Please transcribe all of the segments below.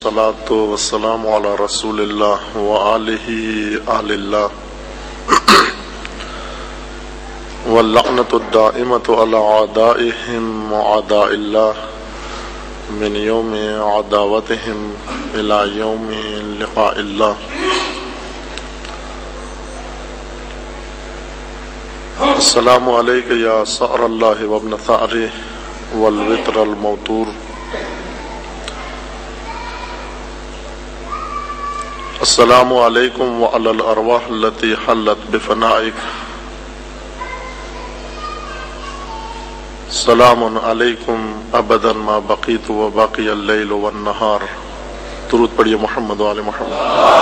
والصلاة والسلام على رسول الله وآله أهل الله واللعنة الدائمة على أعدائهم وأعداء الله من يوم عداوتهم إلى يوم لقاء الله. السلام عليك يا صقر الله وابن ثأره والوتر الموتور. السلام علیکم وعلی الارواح التي حلت بفنائک. سلام علیکم ابدا ما بقیت وباقی اللیل والنہار. درود پڑھیے محمد وعلی محمد.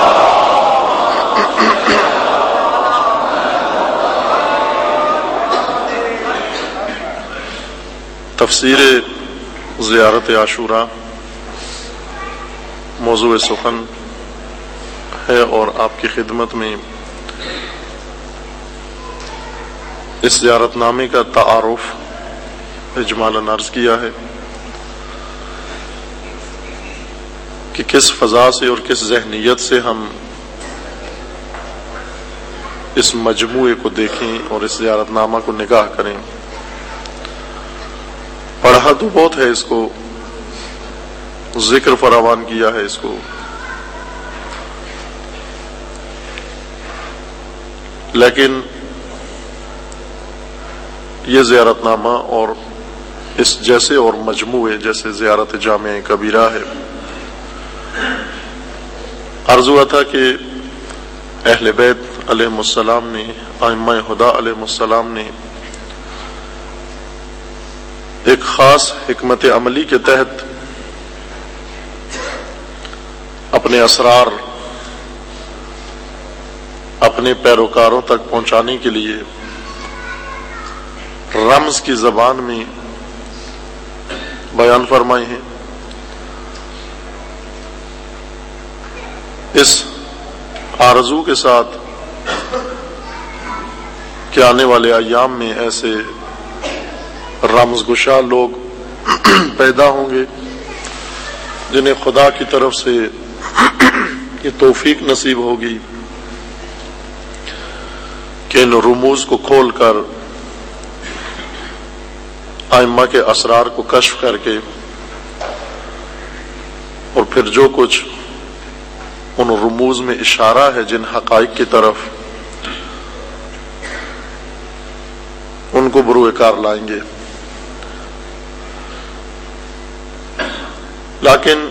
تفسیر زیارت عاشوراء موضوع سخن ہے اور آپ کی خدمت میں اس زیارت نامے کا تعارف اجمالاً عرض کیا ہے کہ کس فضا سے اور کس ذہنیت سے ہم اس مجموعے کو دیکھیں اور اس زیارت نامہ کو نگاہ کریں. پڑھا تو بہت ہے اس کو، ذکر فراوان کیا ہے اس کو، لیکن یہ زیارت نامہ اور اس جیسے اور مجموعے جیسے زیارت جامع کبیرہ ہے، عرض ہوا تھا کہ اہل بیت علیہ السلام نے، ائمہ ہدی علیہ السلام نے ایک خاص حکمت عملی کے تحت اپنے اسرار اپنے پیروکاروں تک پہنچانے کے لیے رمز کی زبان میں بیان فرمائے ہیں. اس آرزو کے ساتھ کہ آنے والے ایام میں ایسے رمز گشا لوگ پیدا ہوں گے جنہیں خدا کی طرف سے یہ توفیق نصیب ہوگی کہ ان رموز کو کھول کر ائمہ کے اسرار کو کشف کر کے اور پھر جو کچھ ان رموز میں اشارہ ہے جن حقائق کی طرف ان کو بروئے کار لائیں گے. لیکن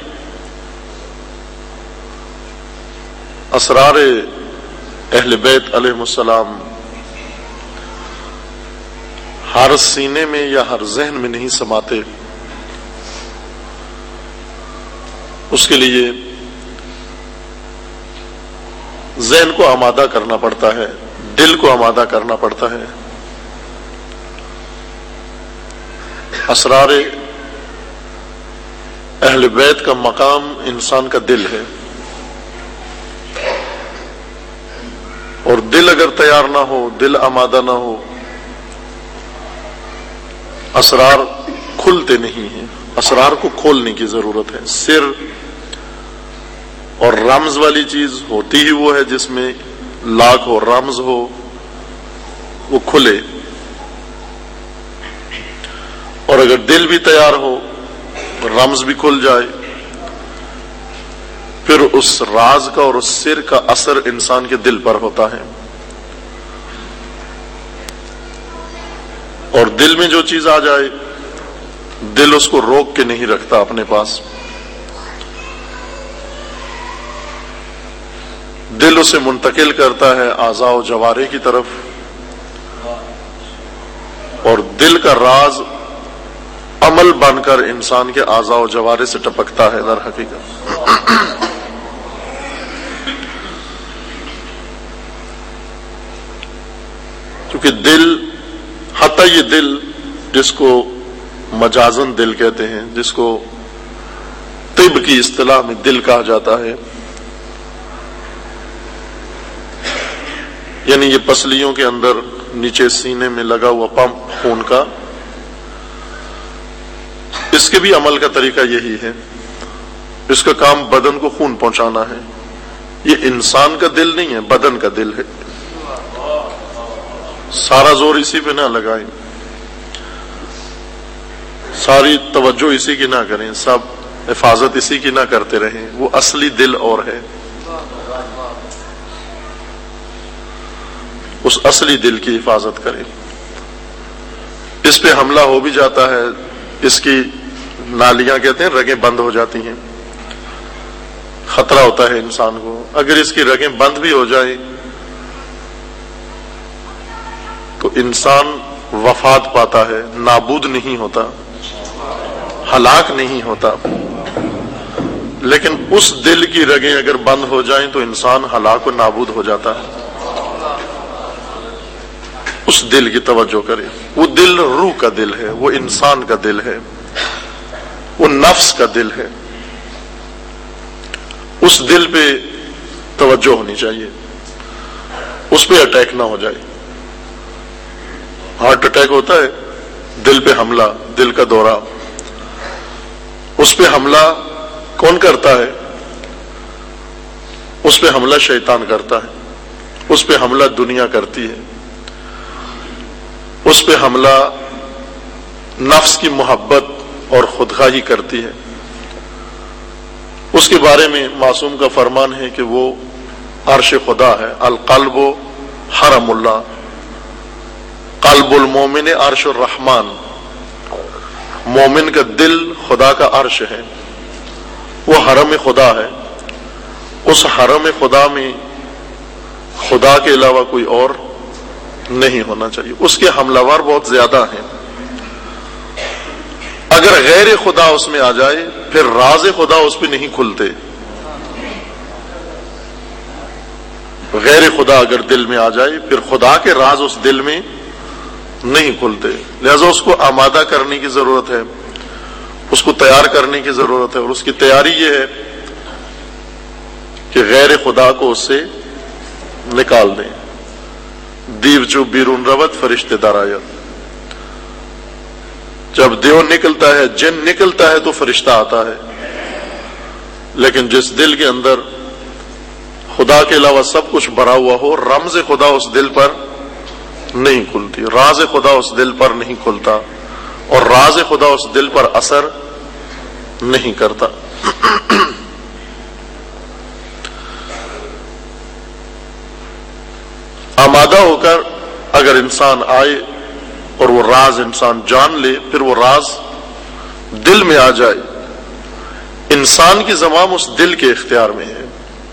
اسرار اہل بیت علیہ السلام ہر سینے میں یا ہر ذہن میں نہیں سماتے. اس کے لیے ذہن کو آمادہ کرنا پڑتا ہے، دل کو آمادہ کرنا پڑتا ہے. اسرار اہل بیت کا مقام انسان کا دل ہے، اور دل اگر تیار نہ ہو، دل آمادہ نہ ہو، اسرار کھلتے نہیں ہیں. اسرار کو کھولنے کی ضرورت ہے. سر اور رمز والی چیز ہوتی ہی وہ ہے جس میں لاگ ہو، رمز ہو، وہ کھلے. اور اگر دل بھی تیار ہو، رمز بھی کھل جائے، پھر اس راز کا اور اس سر کا اثر انسان کے دل پر ہوتا ہے. اور دل میں جو چیز آ جائے، دل اس کو روک کے نہیں رکھتا اپنے پاس. دل اسے منتقل کرتا ہے اعضاء و جوارح کی طرف، اور دل کا راز عمل بن کر انسان کے اعضاء و جوارح سے ٹپکتا ہے. در حقیقت کیونکہ دل، حتیٰ یہ دل جس کو مجازن دل کہتے ہیں، جس کو طب کی اصطلاح میں دل کہا جاتا ہے، یعنی یہ پسلیوں کے اندر نیچے سینے میں لگا ہوا پمپ خون کا، اس کے بھی عمل کا طریقہ یہی ہے. اس کا کام بدن کو خون پہنچانا ہے. یہ انسان کا دل نہیں ہے، بدن کا دل ہے. سارا زور اسی پہ نہ لگائیں، ساری توجہ اسی کی نہ کریں، سب حفاظت اسی کی نہ کرتے رہیں. وہ اصلی دل اور ہے. اس اصلی دل کی حفاظت کریں. اس پہ حملہ ہو بھی جاتا ہے، اس کی نالیاں کہتے ہیں رگیں بند ہو جاتی ہیں، خطرہ ہوتا ہے انسان کو. اگر اس کی رگیں بند بھی ہو جائیں تو انسان وفات پاتا ہے، نابود نہیں ہوتا، ہلاک نہیں ہوتا. لیکن اس دل کی رگیں اگر بند ہو جائیں تو انسان ہلاک و نابود ہو جاتا ہے. اس دل کی توجہ کرے. وہ دل روح کا دل ہے، وہ انسان کا دل ہے، وہ نفس کا دل ہے. اس دل پہ توجہ ہونی چاہیے، اس پہ اٹیک نہ ہو جائے. ہارٹ اٹیک ہوتا ہے، دل پہ حملہ، دل کا دورہ. اس پہ حملہ کون کرتا ہے؟ اس پہ حملہ شیطان کرتا ہے. اس پہ حملہ دنیا کرتی ہے. اس پہ حملہ نفس کی محبت اور خودخواہی کرتی ہے. اس کے بارے میں معصوم کا فرمان ہے کہ وہ عرش خدا ہے. القلب حرم اللہ، قلب المومن عرش الرحمن. مومن کا دل خدا کا عرش ہے، وہ حرم خدا ہے. اس حرم خدا میں خدا کے علاوہ کوئی اور نہیں ہونا چاہیے. اس کے حملہ ور بہت زیادہ ہیں. اگر غیر خدا اس میں آ جائے پھر راز خدا اس پہ نہیں کھلتے. غیر خدا اگر دل میں آ جائے پھر خدا کے راز اس دل میں نہیں کھلتے. لہذا اس کو آمادہ کرنے کی ضرورت ہے، اس کو تیار کرنے کی ضرورت ہے. اور اس کی تیاری یہ ہے کہ غیر خدا کو اس سے نکال دیں. دیو چو بیرون روت فرشتے در آیت. جب دیو نکلتا ہے، جن نکلتا ہے تو فرشتہ آتا ہے. لیکن جس دل کے اندر خدا کے علاوہ سب کچھ بھرا ہوا ہو، رمز خدا اس دل پر نہیں کھلتی، راز خدا اس دل پر نہیں کھلتا، اور راز خدا اس دل پر اثر نہیں کرتا. آمادہ ہو کر اگر انسان آئے اور وہ راز انسان جان لے، پھر وہ راز دل میں آ جائے. انسان کی زمام اس دل کے اختیار میں ہے.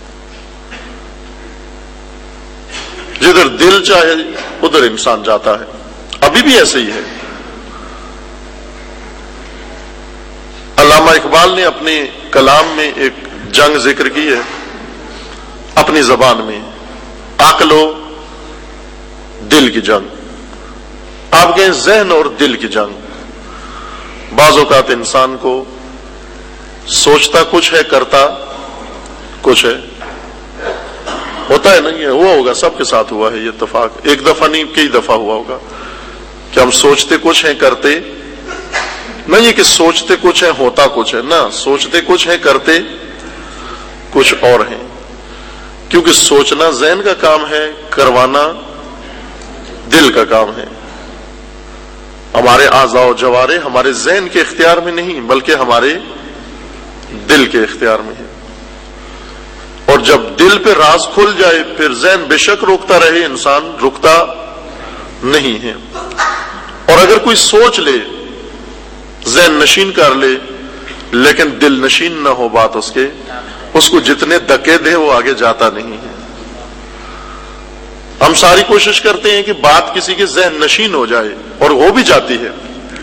جدھر دل چاہے ادھر انسان جاتا ہے. ابھی بھی ایسے ہی ہے. علامہ اقبال نے اپنے کلام میں ایک جنگ ذکر کی ہے اپنی زبان میں، عقل و دل کی جنگ. آپ کہیں ذہن اور دل کی جنگ. بعض اوقات انسان کو سوچتا کچھ ہے، کرتا کچھ ہے. ہوتا ہے نا، یہ ہوا ہوگا، سب کے ساتھ ہوا ہے یہ اتفاق. ایک دفعہ نہیں، کئی دفعہ ہوا ہوگا کہ ہم سوچتے کچھ ہیں، کرتے نہ. یہ کہ سوچتے کچھ ہے ہوتا کچھ ہے، نہ. سوچتے کچھ ہے، کرتے کچھ اور ہیں. کیونکہ سوچنا ذہن کا کام ہے، کروانا دل کا کام ہے. ہمارے اعضاء و جوارے ہمارے ذہن کے اختیار میں نہیں بلکہ ہمارے دل کے اختیار میں ہے. اور جب دل پہ راز کھل جائے پھر ذہن بے شک روکتا رہے، انسان رکتا نہیں ہے. اور اگر کوئی سوچ لے، ذہن نشین کر لے، لیکن دل نشین نہ ہو بات اس کو جتنے دھکے دے وہ آگے جاتا نہیں ہے. ہم ساری کوشش کرتے ہیں کہ بات کسی کے ذہن نشین ہو جائے، اور ہو بھی جاتی ہے.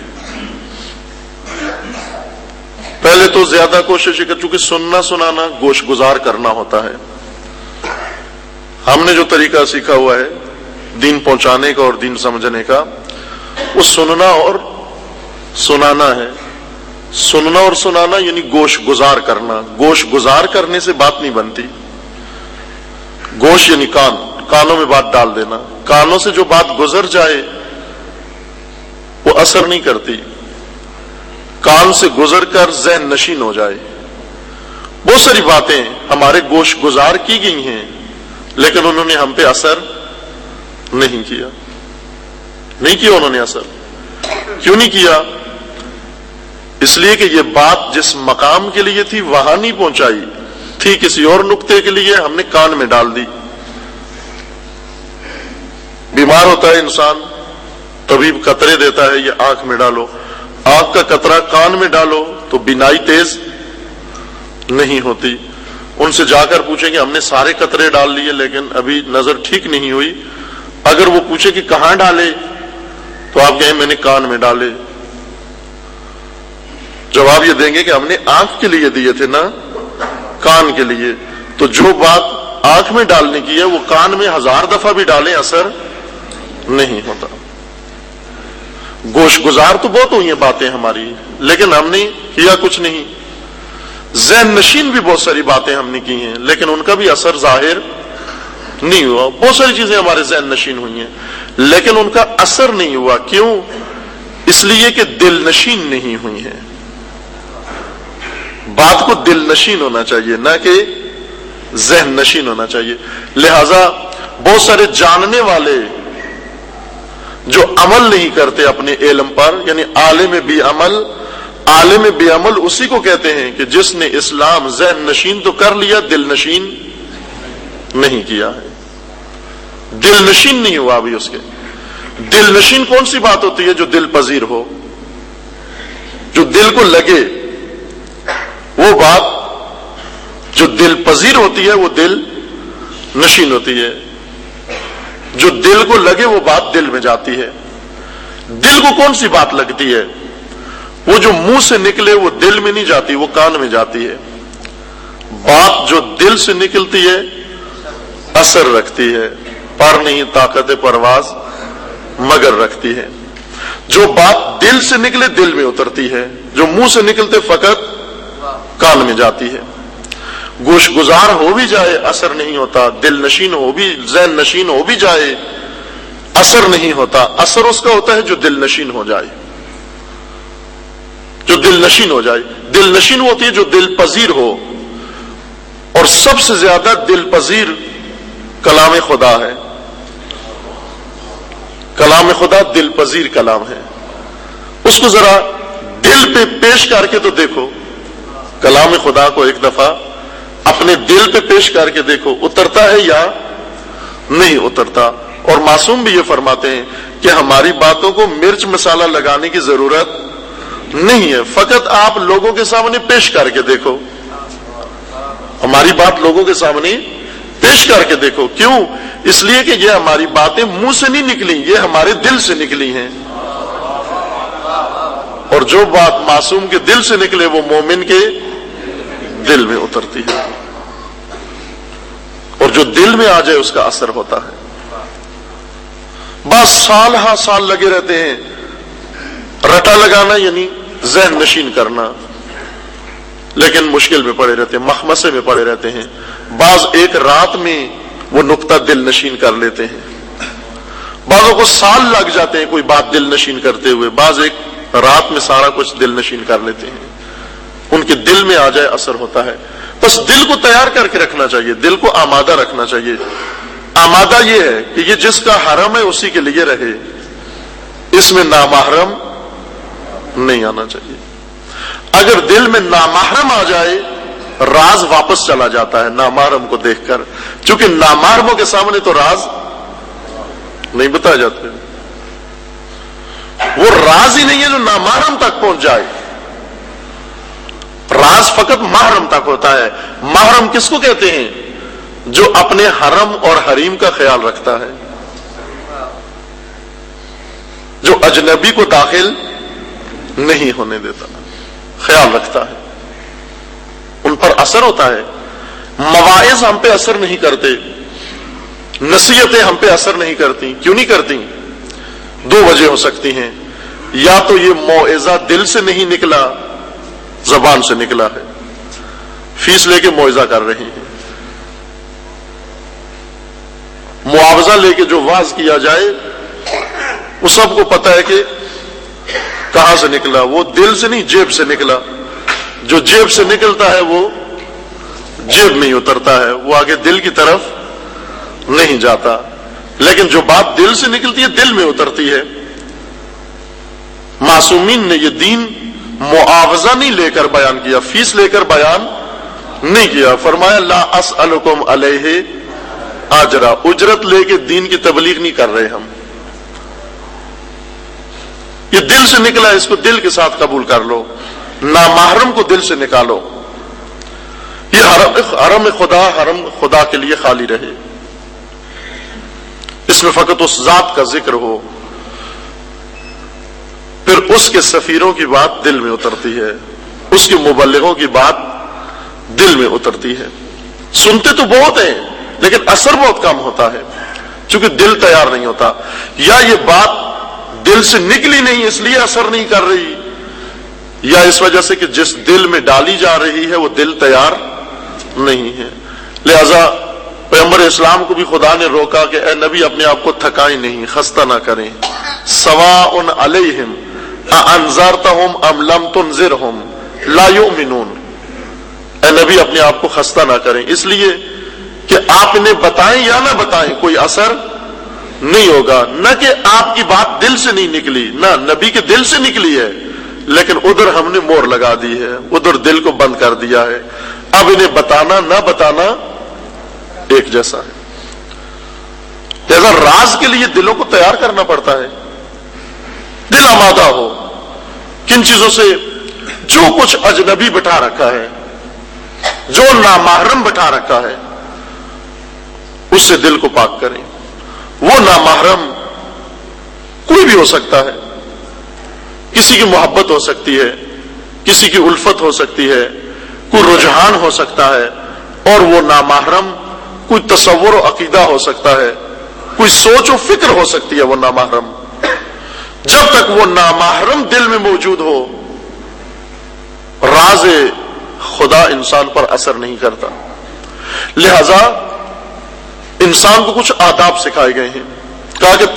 پہلے تو زیادہ کوشش ہے، چونکہ سننا سنانا گوش گزار کرنا ہوتا ہے. ہم نے جو طریقہ سیکھا ہوا ہے دین پہنچانے کا اور دین سمجھنے کا، وہ سننا اور سنانا ہے. سننا اور سنانا یعنی گوش گزار کرنا. گوش گزار کرنے سے بات نہیں بنتی. گوش یعنی کانوں میں بات ڈال دینا. کانوں سے جو بات گزر جائے وہ اثر نہیں کرتی. کان سے گزر کر ذہن نشین ہو جائے بہت ساری باتیں ہمارے گوش گزار کی گئی ہیں لیکن انہوں نے ہم پہ اثر نہیں کیا. نہیں کیا انہوں نے اثر. کیوں نہیں کیا؟ اس لیے کہ یہ بات جس مقام کے لیے تھی وہاں نہیں پہنچائی تھی، کسی اور نقطے کے لیے ہم نے کان میں ڈال دی. بیمار ہوتا ہے انسان، طبیب قطرے دیتا ہے یہ آنکھ میں ڈالو، آنکھ کا قطرہ کان میں ڈالو تو بینائی تیز نہیں ہوتی. ان سے جا کر پوچھیں کہ ہم نے سارے قطرے ڈال لیے لیکن ابھی نظر ٹھیک نہیں ہوئی. اگر وہ پوچھے کہ کہاں ڈالے تو آپ کہیں میں نے کان میں ڈالے. جواب یہ دیں گے کہ ہم نے آنکھ کے لیے دیے تھے نا، کان کے لیے. تو جو بات آنکھ میں ڈالنے کی ہے وہ کان میں 1000 دفعہ بھی ڈالیں اثر نہیں ہوتا. گوش گزار تو بہت ہوئی ہیں باتیں ہماری لیکن ہم نے کیا کچھ نہیں. ذہن نشین بھی بہت ساری باتیں ہم نے کی ہیں لیکن ان کا بھی اثر ظاہر نہیں ہوا. بہت ساری چیزیں ہمارے ذہن نشین ہوئی ہیں لیکن ان کا اثر نہیں ہوا. کیوں؟ اس لیے کہ دل نشین نہیں ہوئی ہیں. بات کو دل نشین ہونا چاہیے نہ کہ ذہن نشین ہونا چاہیے. لہذا بہت سارے جاننے والے جو عمل نہیں کرتے اپنے علم پر، یعنی عالم بی عمل، عالم بی عمل اسی کو کہتے ہیں کہ جس نے اسلام ذہن نشین تو کر لیا، دل نشین نہیں کیا ہے. دل نشین نہیں ہوا ابھی اس کے. دل نشین کون سی بات ہوتی ہے؟ جو دل پذیر ہو، جو دل کو لگے. وہ بات جو دل پذیر ہوتی ہے وہ دل نشین ہوتی ہے. جو دل کو لگے وہ بات دل میں جاتی ہے. دل کو کون سی بات لگتی ہے؟ وہ جو منہ سے نکلے وہ دل میں نہیں جاتی، وہ کان میں جاتی ہے. بات جو دل سے نکلتی ہے اثر رکھتی ہے. پر نہیں طاقت پرواز مگر رکھتی ہے. جو بات دل سے نکلے دل میں اترتی ہے، جو منہ سے نکلتے فقط کان میں جاتی ہے. گوش گزار ہو بھی جائے اثر نہیں ہوتا، دل نشین ہو بھی، ذہن نشین ہو بھی جائے اثر نہیں ہوتا. اثر اس کا ہوتا ہے جو دل نشین ہو جائے. جو دل نشین ہو جائے. دل نشین ہوتی ہے جو دل پذیر ہو، اور سب سے زیادہ دل پذیر کلام خدا ہے. کلام خدا دل پذیر کلام ہے. اس کو ذرا دل پہ پیش کر کے تو دیکھو. کلام خدا کو ایک دفعہ اپنے دل پہ پیش کر کے دیکھو، اترتا ہے یا نہیں اترتا. اور معصوم بھی یہ فرماتے ہیں کہ ہماری باتوں کو مرچ مسالہ لگانے کی ضرورت نہیں ہے، فقط آپ لوگوں کے سامنے پیش کر کے دیکھو. ہماری بات لوگوں کے سامنے پیش کر کے دیکھو. کیوں؟ اس لیے کہ یہ ہماری باتیں منہ سے نہیں نکلی، یہ ہمارے دل سے نکلی ہیں. اور جو بات معصوم کے دل سے نکلے وہ مومن کے دل میں اترتی ہے، اور جو دل میں آ جائے اس کا اثر ہوتا ہے. بس سال ہاں سال لگے رہتے ہیں رٹا لگانا، یعنی ذہن نشین کرنا، لیکن مشکل میں پڑے رہتے ہیں، مخمسے میں پڑے رہتے ہیں. بعض ایک رات میں وہ نقطہ دل نشین کر لیتے ہیں، بعضوں کو سال لگ جاتے ہیں کوئی بات دل نشین کرتے ہوئے، بعض ایک رات میں سارا کچھ دل نشین کر لیتے ہیں. ان کے دل میں آ جائے اثر ہوتا ہے. بس دل کو تیار کر کے رکھنا چاہیے، دل کو آمادہ رکھنا چاہیے. آمادہ یہ ہے کہ یہ جس کا حرم ہے اسی کے لیے رہے، اس میں نامحرم نہیں آنا چاہیے. اگر دل میں نامحرم آ جائے راز واپس چلا جاتا ہے نامحرم کو دیکھ کر، چونکہ نامحرموں کے سامنے تو راز نہیں بتائے جاتے. وہ راز ہی نہیں ہے جو نامحرم تک پہنچ جائے. راز فقط محرم تک ہوتا ہے. محرم کس کو کہتے ہیں؟ جو اپنے حرم اور حریم کا خیال رکھتا ہے، جو اجنبی کو داخل نہیں ہونے دیتا، خیال رکھتا ہے، ان پر اثر ہوتا ہے. مواعظ ہم پہ اثر نہیں کرتے، نصیحتیں ہم پہ اثر نہیں کرتی. کیوں نہیں کرتی؟ دو وجہ ہو سکتی ہیں. یا تو یہ موعظہ دل سے نہیں نکلا، زبان سے نکلا ہے، فیس لے کے موعظہ کر رہے ہیں. معاوضہ لے کے جو واعظ کیا جائے وہ سب کو پتا ہے کہ کہاں سے نکلا، وہ دل سے نہیں جیب سے نکلا. جو جیب سے نکلتا ہے وہ जेब में ही उतरता है, वो आगे दिल की तरफ नहीं जाता। लेकिन जो बात दिल से निकलती है दिल में उतरती है। मासूमीन ने ये दीन मुआवजा नहीं लेकर बयान किया, फीस लेकर बयान नहीं किया। फरमाया ला अस्अलुकुम अलैहि अजरा, उजरत लेके दीन की तबलीग नहीं कर रहे हम। ये दिल से निकला, इसको दिल के साथ कबूल कर लो, नामहरम को दिल से निकालो। ये हरम खुदा के लिए खाली रहे, इसमें फकत उस जात का जिक्र हो। फिर उसके सफीरों की बात दिल में उतरती है, उसके मुबल्लिगों की बात दिल में उतरती है। सुनते तो बहुत हैं लेकिन असर बहुत कम होता है, क्योंकि दिल तैयार नहीं होता, या ये बात दिल से निकली नहीं इसलिए असर नहीं कर रही, या इस वजह से कि जिस दिल में डाली जा रही है वो दिल तैयार नहीं है। लिहाजा पैगंबर इस्लाम को भी खुदा ने रोका कि ए नबी अपने आप को थकाएं नहीं, खस्ता ना करें। सवाउन अलैहिम अअनज़रतहुम अम लम तुनज़िरहुम ला युमिनून। ए नबी अपने आप को खस्ता ना करें, इसलिए कि आप इन्हें बताएं या ना बताएं कोई असर नहीं होगा। न कि आपकी बात दिल से नहीं निकली, ना नबी के दिल से निकली है, लेकिन उधर हमने मोहर लगा दी है, उधर दिल को बंद कर दिया है। अब इन्हें बताना ना बताना एक जैसा है। लिहाजा राज के लिए दिलों को तैयार करना पड़ता है, दिल आमादा हो। किन चीजों से? जो कुछ अजनबी बिठा रखा है, जो नामहरम बिठा रखा है, उससे दिल को पाक करें। वो नामहरम कोई भी हो सकता है, किसी की मोहब्बत हो सकती है, किसी की उल्फत हो सकती है, कोई रुझान हो सकता है, और वो नामहरम कोई तसव्वुर और अकीदा हो सकता है, कोई सोच और फिक्र हो सकती है वो नामहरम। जब तक वो नामहरम दिल में मौजूद हो, राज खुदा इंसान पर असर नहीं करता। लिहाजा इंसान को कुछ आदाब सिखाए गए हैं। कहा कि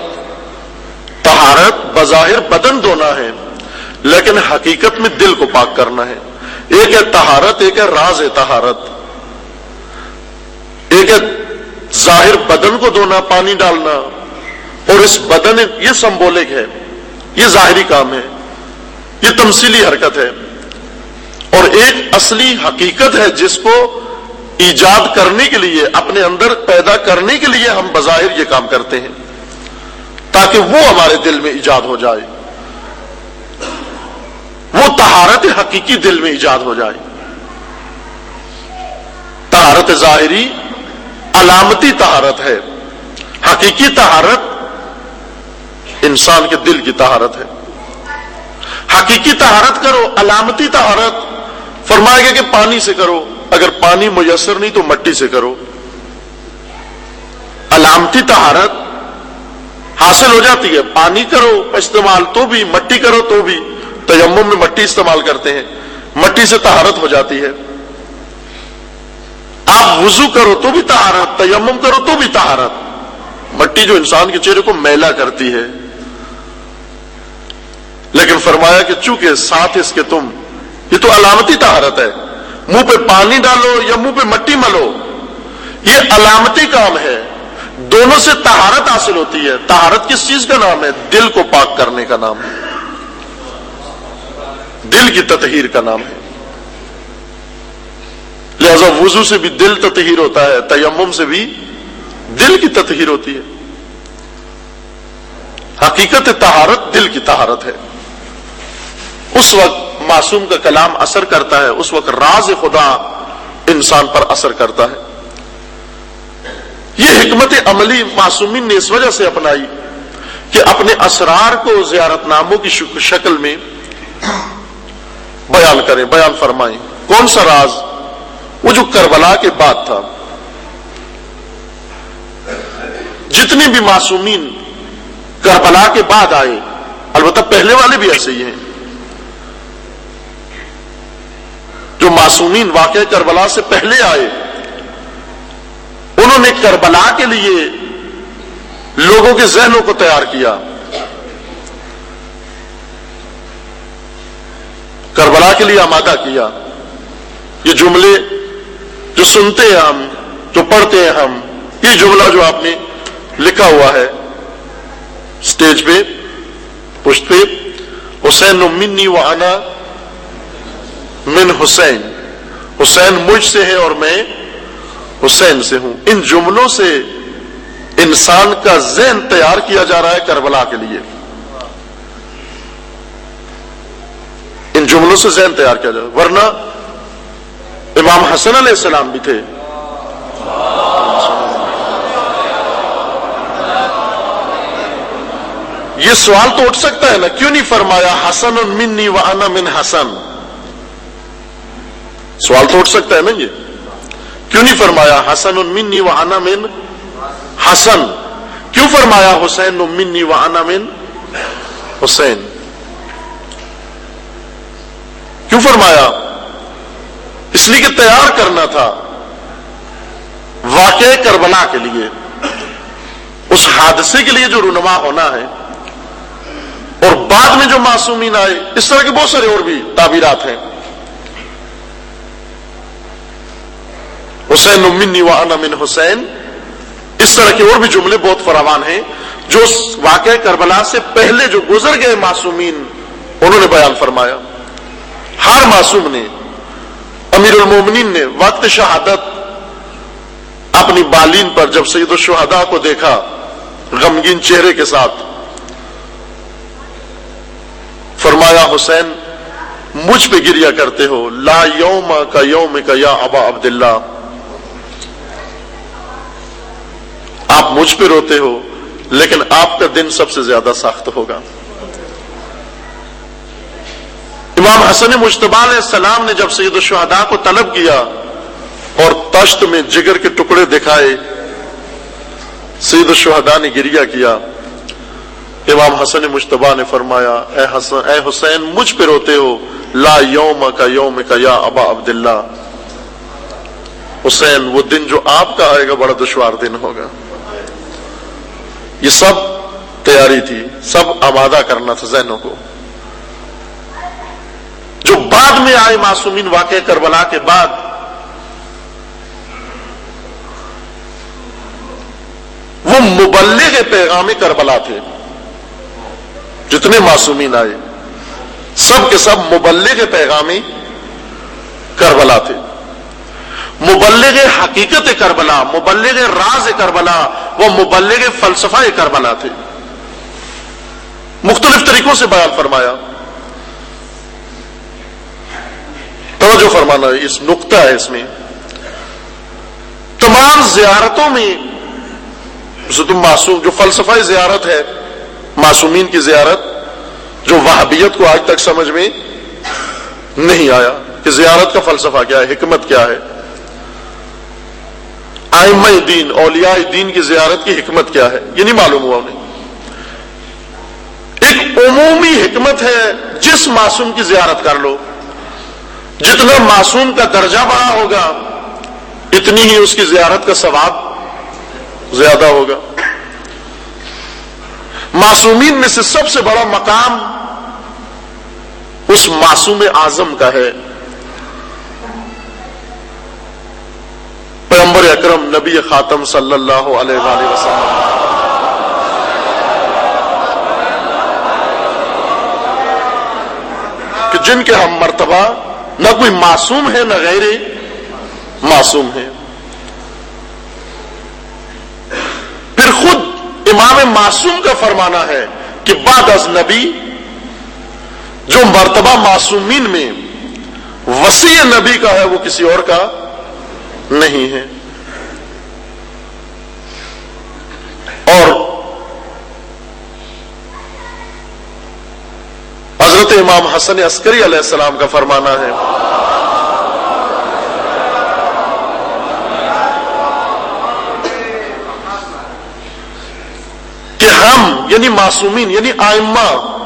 तहारत बज़ाहिर बदन धोना है, लेकिन हकीकत में दिल को पाक करना है। एक है तहारत, एक है राज तहारत। एक है जाहिर बदन को धोना, पानी डालना, और इस बदन, ये संबोलिक है, ये जाहिरी काम है, ये तमसीली हरकत है। और एक असली हकीकत है जिसको ईजाद करने के लिए, अपने अंदर पैदा करने के लिए हम बज़ाहिर ये काम करते हैं, ताकि वो हमारे दिल में ईजाद हो जाए, वो तहारत हकीकी दिल में ईजाद हो जाए। तहारत जाहिरी अलामती तहारत है, हकीकी तहारत इंसान के दिल की तहारत है। हकीकी तहारत करो, अलामती तहारत फरमाएगा कि पानी से करो, अगर पानी मुयस्सर नहीं तो मट्टी से करो। अलामती तहारत हासिल हो जाती है, पानी करो इस्तेमाल तो भी, मट्टी करो तो भी। तयम्मुम में मट्टी इस्तेमाल करते हैं, मट्टी से तहारत हो जाती है। आप वुजू करो तो भी तहारत, तयम्मुम करो तो भी तहारत। मट्टी जो इंसान के चेहरे को मैला करती है, लेकिन फरमाया कि चूंकि साथ इसके तुम, ये तो अलामती तहारत है, मुंह पे पानी डालो या मुंह पे मट्टी मलो, ये अलामती काम है। दोनों से तहारत हासिल होती है। तहारत किस चीज का नाम है? दिल को पाक करने का नाम है, दिल की ततहीर का नाम है। लिहाजा वुजू से भी दिल ततहीर होता है, तयम्मुम से भी दिल की ततहीर होती है। हकीकत तहारत दिल की तहारत है। उस वक्त मासूम का कलाम असर करता है, उस वक्त राज खुदा इंसान पर असर करता है। यह हिकमत अमली मासूमीन ने इस वजह से अपनाई कि अपने असरार को ज़ियारतनामों की शक्ल में बयान करें, बयान फरमाएं। कौन सा राज? वो जो करबला के बाद था। जितने भी मासूमीन करबला के बाद आए, अलबत्ता पहले वाले भी ऐसे ही हैं, जो मासूमीन वाक़या करबला से पहले आए, उन्होंने करबला के लिए लोगों के ज़हनों को तैयार किया। करबला के लिए आमादा किया। ये जुमले جو سنتے ہیں ہم، جو پڑھتے ہیں ہم، یہ جملہ جو آپ نے لکھا ہوا ہے سٹیج پہ پشت پہ، حسین منی وانا من حسین، حسین مجھ سے ہے اور میں حسین سے ہوں، ان جملوں سے انسان کا ذہن تیار کیا جا رہا ہے کربلا کے لیے، ان جملوں سے ذہن تیار کیا جا رہا ہے، ورنہ امام حسن علیہ السلام بھی تھے، یہ سوال تو اٹھ سکتا ہے نا، کیوں نہیں فرمایا حسن منی وانا من حسن؟ سوال تو اٹھ سکتا ہے نا یہ، کیوں نہیں فرمایا حسن منی وانا من حسن؟ کیوں فرمایا حسین منی وانا من حسین؟ کیوں فرمایا؟ اس لیے کہ تیار کرنا تھا واقعہ کربلا کے لیے، اس حادثے کے لیے جو رونما ہونا ہے، اور بعد میں جو معصومین آئے، اس طرح کے بہت سارے اور بھی تعبیرات ہیں۔ حسین منی وانا من حسین، اس طرح کے اور بھی جملے بہت فراوان ہیں جو واقعہ کربلا سے پہلے جو گزر گئے معصومین انہوں نے بیان فرمایا۔ ہر معصوم نے، امیر المومنین نے وقت شہادت اپنی بالین پر جب سید الشہداء کو دیکھا غمگین چہرے کے ساتھ، فرمایا حسین مجھ پہ گریا کرتے ہو، لا یوم کا یوم کا یا ابا عبداللہ، آپ مجھ پہ روتے ہو لیکن آپ کا دن سب سے زیادہ سخت ہوگا۔ امام حسن مجتبی علیہ السلام نے جب سید الشہداء کو طلب کیا اور تشت میں جگر کے ٹکڑے دکھائے، سید الشہداء نے گریہ کیا، امام حسن مجتبی نے فرمایا اے حسین مجھ پہ روتے ہو، لا یوم کا یوم کا یا ابا عبداللہ، حسین وہ دن جو آپ کا آئے گا بڑا دشوار دن ہوگا۔ یہ سب تیاری تھی، سب آمادہ کرنا تھا ذہنوں کو۔ جو بعد میں آئے معصومین واقع کربلا کے بعد، وہ مبلغ پیغام کربلا تھے، جتنے معصومین آئے سب کے سب مبلغ پیغامی کربلا تھے، مبلغ حقیقت کربلا، مبلغ راز کربلا، وہ مبلغ فلسفہ کربلا تھے۔ مختلف طریقوں سے بیان فرمایا۔ توجہ فرمانا، اس نقطہ ہے اس میں، تمام زیارتوں میں معصوم جو فلسفہ زیارت ہے، معصومین کی زیارت، جو وہابیت کو آج تک سمجھ میں نہیں آیا کہ زیارت کا فلسفہ کیا ہے، حکمت کیا ہے، ائمہ دین، اولیاء دین کی زیارت کی حکمت کیا ہے، یہ نہیں معلوم ہوا انہیں۔ ایک عمومی حکمت ہے، جس معصوم کی زیارت کر لو، جتنا معصوم کا درجہ بڑا ہوگا اتنی ہی اس کی زیارت کا ثواب زیادہ ہوگا۔ معصومین میں سے سب سے بڑا مقام اس معصوم اعظم کا ہے، پیغمبر اکرم نبی خاتم صلی اللہ علیہ وآلہ وسلم۔ کہ جن کے ہم مرتبہ نہ کوئی معصوم ہے نہ غیر معصوم ہے۔ پھر خود امام معصوم کا فرمانا ہے کہ بعد از نبی جو مرتبہ معصومین میں وسیع نبی کا ہے وہ کسی اور کا نہیں ہے۔ اور حضرت امام حسن عسکری علیہ السلام کا فرمانا ہے کہ ہم یعنی معصومین یعنی ائمہ،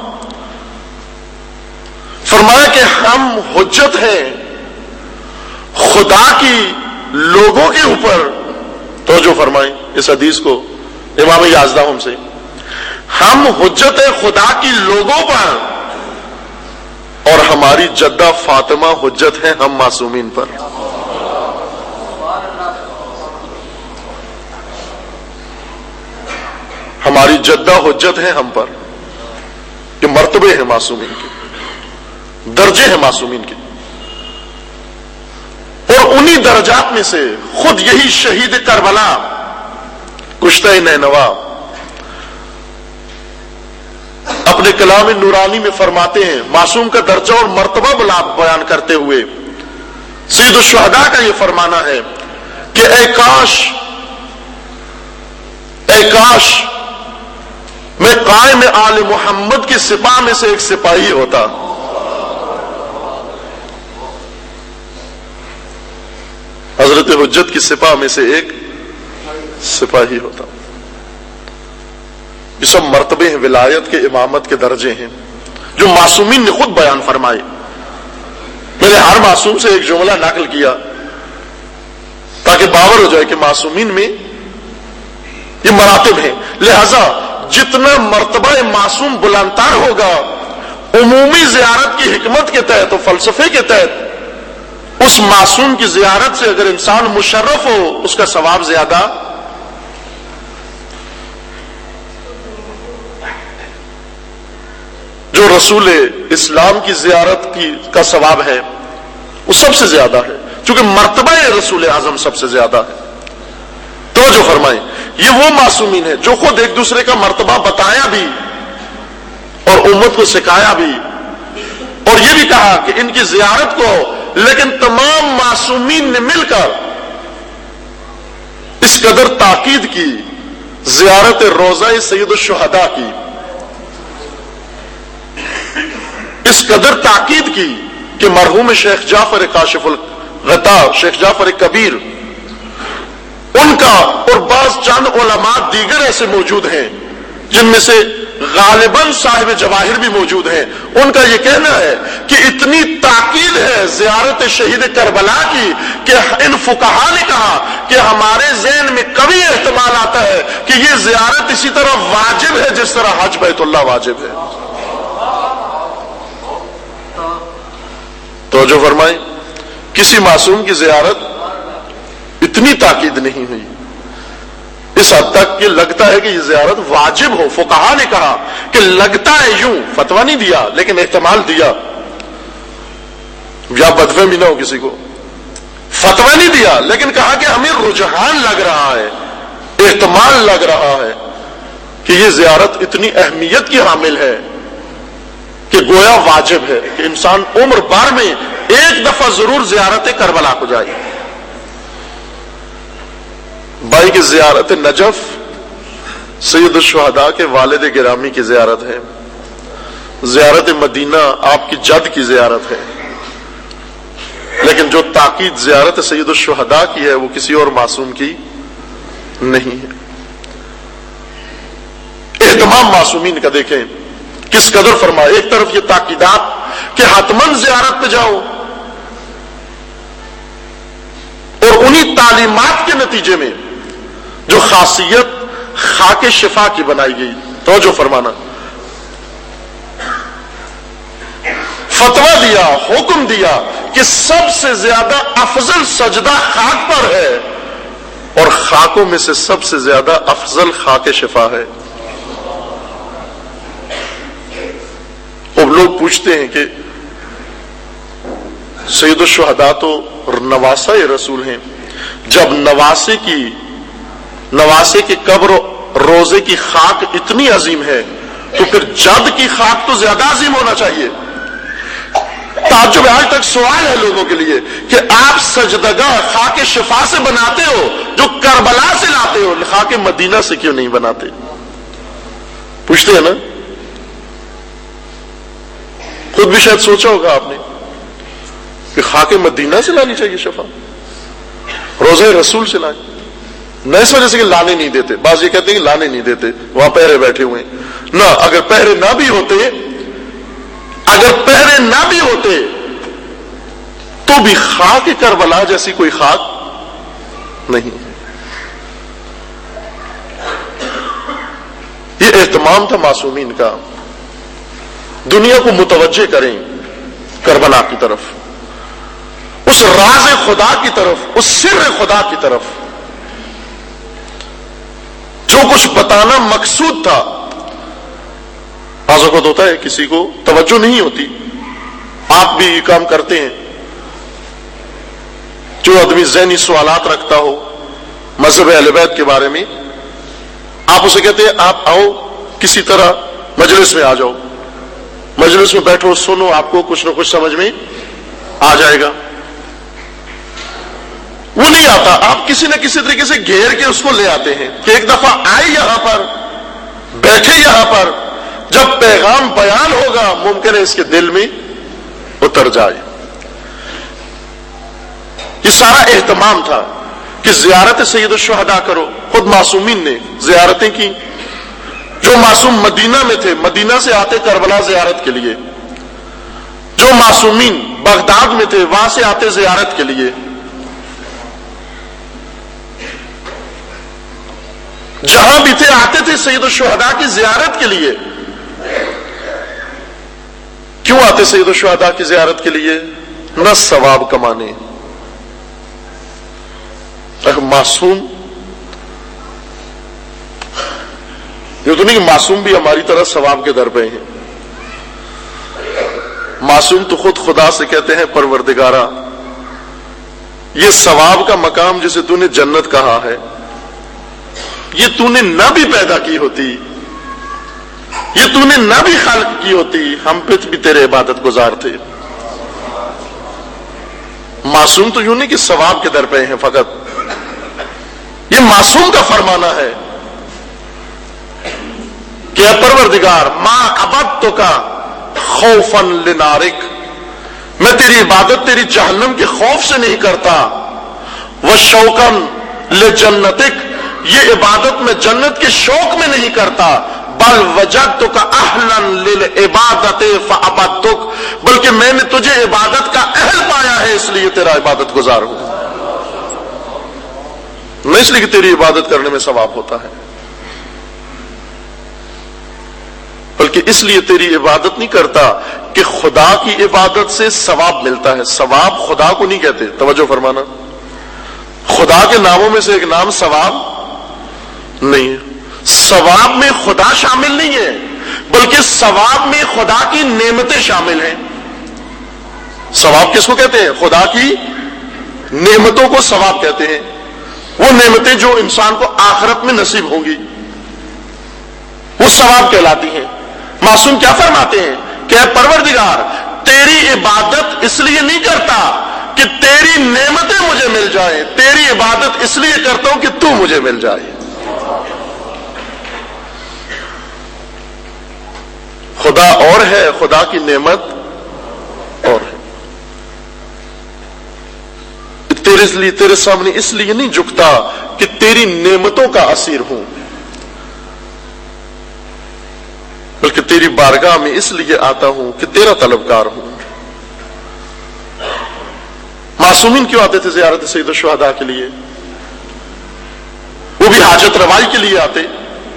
فرمایا کہ ہم حجت ہیں خدا کی لوگوں کے اوپر۔ توجہ فرمائیں اس حدیث کو امام یازدہ ہم سے، ہم حجت ہے خدا کی لوگوں پر، اور ہماری جدہ فاطمہ حجت ہے ہم معصومین پر۔ ہماری جدہ حجت ہے ہم پر کہ مرتبے ہیں معصومین کے، درجے ہیں معصومین کے، اور انہی درجات میں سے خود یہی شہید کربلا کشتہ نینوا اپنے کلام نورانی میں فرماتے ہیں، معصوم کا درجہ اور مرتبہ بیان کرتے ہوئے سید الشہداء کا یہ فرمانا ہے کہ اے کاش میں قائم آل محمد کی سپاہ میں سے ایک سپاہی ہوتا، حضرت حجت کی سپاہ میں سے ایک سپاہی ہوتا۔ یہ سب مرتبے ہیں، ولایت کے، امامت کے درجے ہیں جو معصومین نے خود بیان فرمائے۔ میں نے ہر معصوم سے ایک جملہ نقل کیا تاکہ باور ہو جائے کہ معصومین میں یہ مراتب ہیں، لہذا جتنا مرتبہ معصوم بلندتر ہوگا، عمومی زیارت کی حکمت کے تحت اور فلسفے کے تحت اس معصوم کی زیارت سے اگر انسان مشرف ہو اس کا ثواب زیادہ۔ جو رسول اسلام کی زیارت کا ثواب ہے وہ سب سے زیادہ ہے، چونکہ مرتبہ رسول اعظم سب سے زیادہ ہے۔ تو جو فرمائیں یہ وہ معصومین ہیں جو خود ایک دوسرے کا مرتبہ بتایا بھی اور امت کو سکھایا بھی، اور یہ بھی کہا کہ ان کی زیارت کو، لیکن تمام معصومین نے مل کر اس قدر تاکید کی زیارت روضہ سید الشہداء کی، اس قدر تاکید کی کہ مرحوم شیخ جعفر کاشف الغطا، شیخ جعفر کبیر، ان کا اور بعض چند علماء دیگر ایسے موجود ہیں جن میں سے غالباً صاحب جواہر بھی موجود ہیں، ان کا یہ کہنا ہے کہ اتنی تاکید ہے زیارت شہید کربلا کی کہ ان فقہا نے کہا کہ ہمارے ذہن میں کبھی احتمال آتا ہے کہ یہ زیارت اسی طرح واجب ہے جس طرح حج بیت اللہ واجب ہے۔ تو جو فرمائیں کسی معصوم کی زیارت اتنی تاکید نہیں ہوئی، اس حد تک کہ لگتا ہے کہ یہ زیارت واجب ہو۔ فقہا نے کہا کہ لگتا ہے یوں، فتویٰ نہیں دیا لیکن احتمال دیا، یا بدفہمی نہ ہو کسی کو، فتویٰ نہیں دیا لیکن کہا کہ ہمیں رجحان لگ رہا ہے، احتمال لگ رہا ہے کہ یہ زیارت اتنی اہمیت کی حامل ہے کہ گویا واجب ہے کہ انسان عمر بھر میں ایک دفعہ ضرور زیارت کربلا کو جائے۔ بھائی کی زیارت نجف سید الشہداء کے والد گرامی کی زیارت ہے، زیارت مدینہ آپ کی جد کی زیارت ہے، لیکن جو تاکید زیارت سید الشہداء کی ہے وہ کسی اور معصوم کی نہیں ہے۔ اہتمام معصومین کا دیکھیں کس قدر فرمایا، ایک طرف یہ تاکیدات کہ حتماً زیارت پہ جاؤ، اور انہی تعلیمات کے نتیجے میں جو خاصیت خاک شفا کی بنائی گئی، توجہ فرمانا، فتویٰ دیا، حکم دیا کہ سب سے زیادہ افضل سجدہ خاک پر ہے، اور خاکوں میں سے سب سے زیادہ افضل خاک شفا ہے۔ اب لوگ پوچھتے ہیں کہ سید الشہداء تو نواسہ رسول ہیں، جب نواسے کی قبر روزے کی خاک اتنی عظیم ہے تو پھر جد کی خاک تو زیادہ عظیم ہونا چاہیے۔ تعجب آج تک سوال ہے لوگوں کے لیے کہ آپ سجدگاہ خاک شفا سے بناتے ہو جو کربلا سے لاتے ہو، خاک مدینہ سے کیوں نہیں بناتے؟ پوچھتے ہیں نا، خود بھی شاید سوچا ہوگا آپ نے کہ خاک مدینہ سے لانی چاہیے شفا، روزہ رسول سے لائیں، نہ اس وجہ سے کہ لانے نہیں دیتے، بعض یہ کہتے ہیں کہ لانے نہیں دیتے، وہاں پہرے بیٹھے ہوئے ہیں، نہ اگر پہرے نہ بھی ہوتے تو بھی خاک کربلا جیسی کوئی خاک نہیں۔ یہ اہتمام تھا معصومین کا، دنیا کو متوجہ کریں کربلا کی طرف، اس راز خدا کی طرف، اس سر خدا کی طرف۔ جو کچھ بتانا مقصود تھا. بعض اوقات ہوتا ہے کسی کو توجہ نہیں ہوتی، آپ بھی یہ کام کرتے ہیں. جو آدمی ذہنی سوالات رکھتا ہو مذہب اہل بیت کے بارے میں، آپ اسے کہتے ہیں آپ آؤ کسی طرح مجلس میں آ جاؤ، مجلس میں بیٹھو سنو، آپ کو کچھ نہ کچھ سمجھ میں آ جائے گا. وہ نہیں آتا، آپ کسی نہ کسی طریقے سے گھیر کے اس کو لے آتے ہیں کہ ایک دفعہ آئے یہاں پر، بیٹھے یہاں پر، جب پیغام بیان ہوگا ممکن ہے اس کے دل میں اتر جائے. یہ سارا اہتمام تھا کہ زیارت سید الشہداء کرو. خود معصومین نے زیارتیں کی. جو معصوم مدینہ میں تھے مدینہ سے آتے کربلا زیارت کے لیے، جو معصومین بغداد میں تھے وہاں سے آتے زیارت کے لیے. جہاں بھی تھے آتے تھے سید الشہداء کی زیارت کے لیے. کیوں آتے سید الشہداء کی زیارت کے لیے؟ نہ ثواب کمانے. معصوم یہ تو نہیں کہ معصوم بھی ہماری طرح ثواب کے در پہ ہیں. معصوم تو خود خدا سے کہتے ہیں پروردگارا یہ ثواب کا مقام جسے تو نے جنت کہا ہے، یہ تو نے نہ بھی پیدا کی ہوتی، یہ تو نے نہ بھی خلق کی ہوتی، ہم پہ بھی تیرے عبادت گزار تھے. معصوم تو یوں نہیں کہ ثواب کے در پہ ہیں فقط، یہ معصوم کا فرمانا ہے کہ اے پروردگار ما عبدتک خوفا لنارک، میں تیری عبادت تیری جہنم کے خوف سے نہیں کرتا. وشوقا لجنتک، یہ عبادت میں جنت کے شوق میں نہیں کرتا. بل وجدتک اہلا للعبادت فعبدتک، بلکہ میں نے تجھے عبادت کا اہل پایا ہے اس لیے تیرا عبادت گزار ہوں، نہ اس لیے کہ تیری عبادت کرنے میں ثواب ہوتا ہے، بلکہ اس لیے تیری عبادت نہیں کرتا کہ خدا کی عبادت سے ثواب ملتا ہے. ثواب خدا کو نہیں کہتے، توجہ فرمانا. خدا کے ناموں میں سے ایک نام ثواب نہیں ہے. ثواب میں خدا شامل نہیں ہے، بلکہ ثواب میں خدا کی نعمتیں شامل ہیں. ثواب کس کو کہتے ہیں؟ خدا کی نعمتوں کو ثواب کہتے ہیں. وہ نعمتیں جو انسان کو آخرت میں نصیب ہوں گی وہ ثواب کہلاتی ہیں. معصوم کیا فرماتے ہیں کہ اے پروردگار تیری عبادت اس لیے نہیں کرتا کہ تیری نعمتیں مجھے مل جائیں، تیری عبادت اس لیے کرتا ہوں کہ تو مجھے مل جائے. خدا اور ہے، خدا کی نعمت اور ہے. تیرے سامنے اس لیے نہیں جھکتا کہ تیری نعمتوں کا اسیر ہوں، بلکہ تیری بارگاہ میں اس لیے آتا ہوں کہ تیرا طلبگار ہوں. معصومین کیوں آتے تھے زیارت سید الشہداء کے لیے؟ وہ بھی حاجت روائی کے لیے آتے،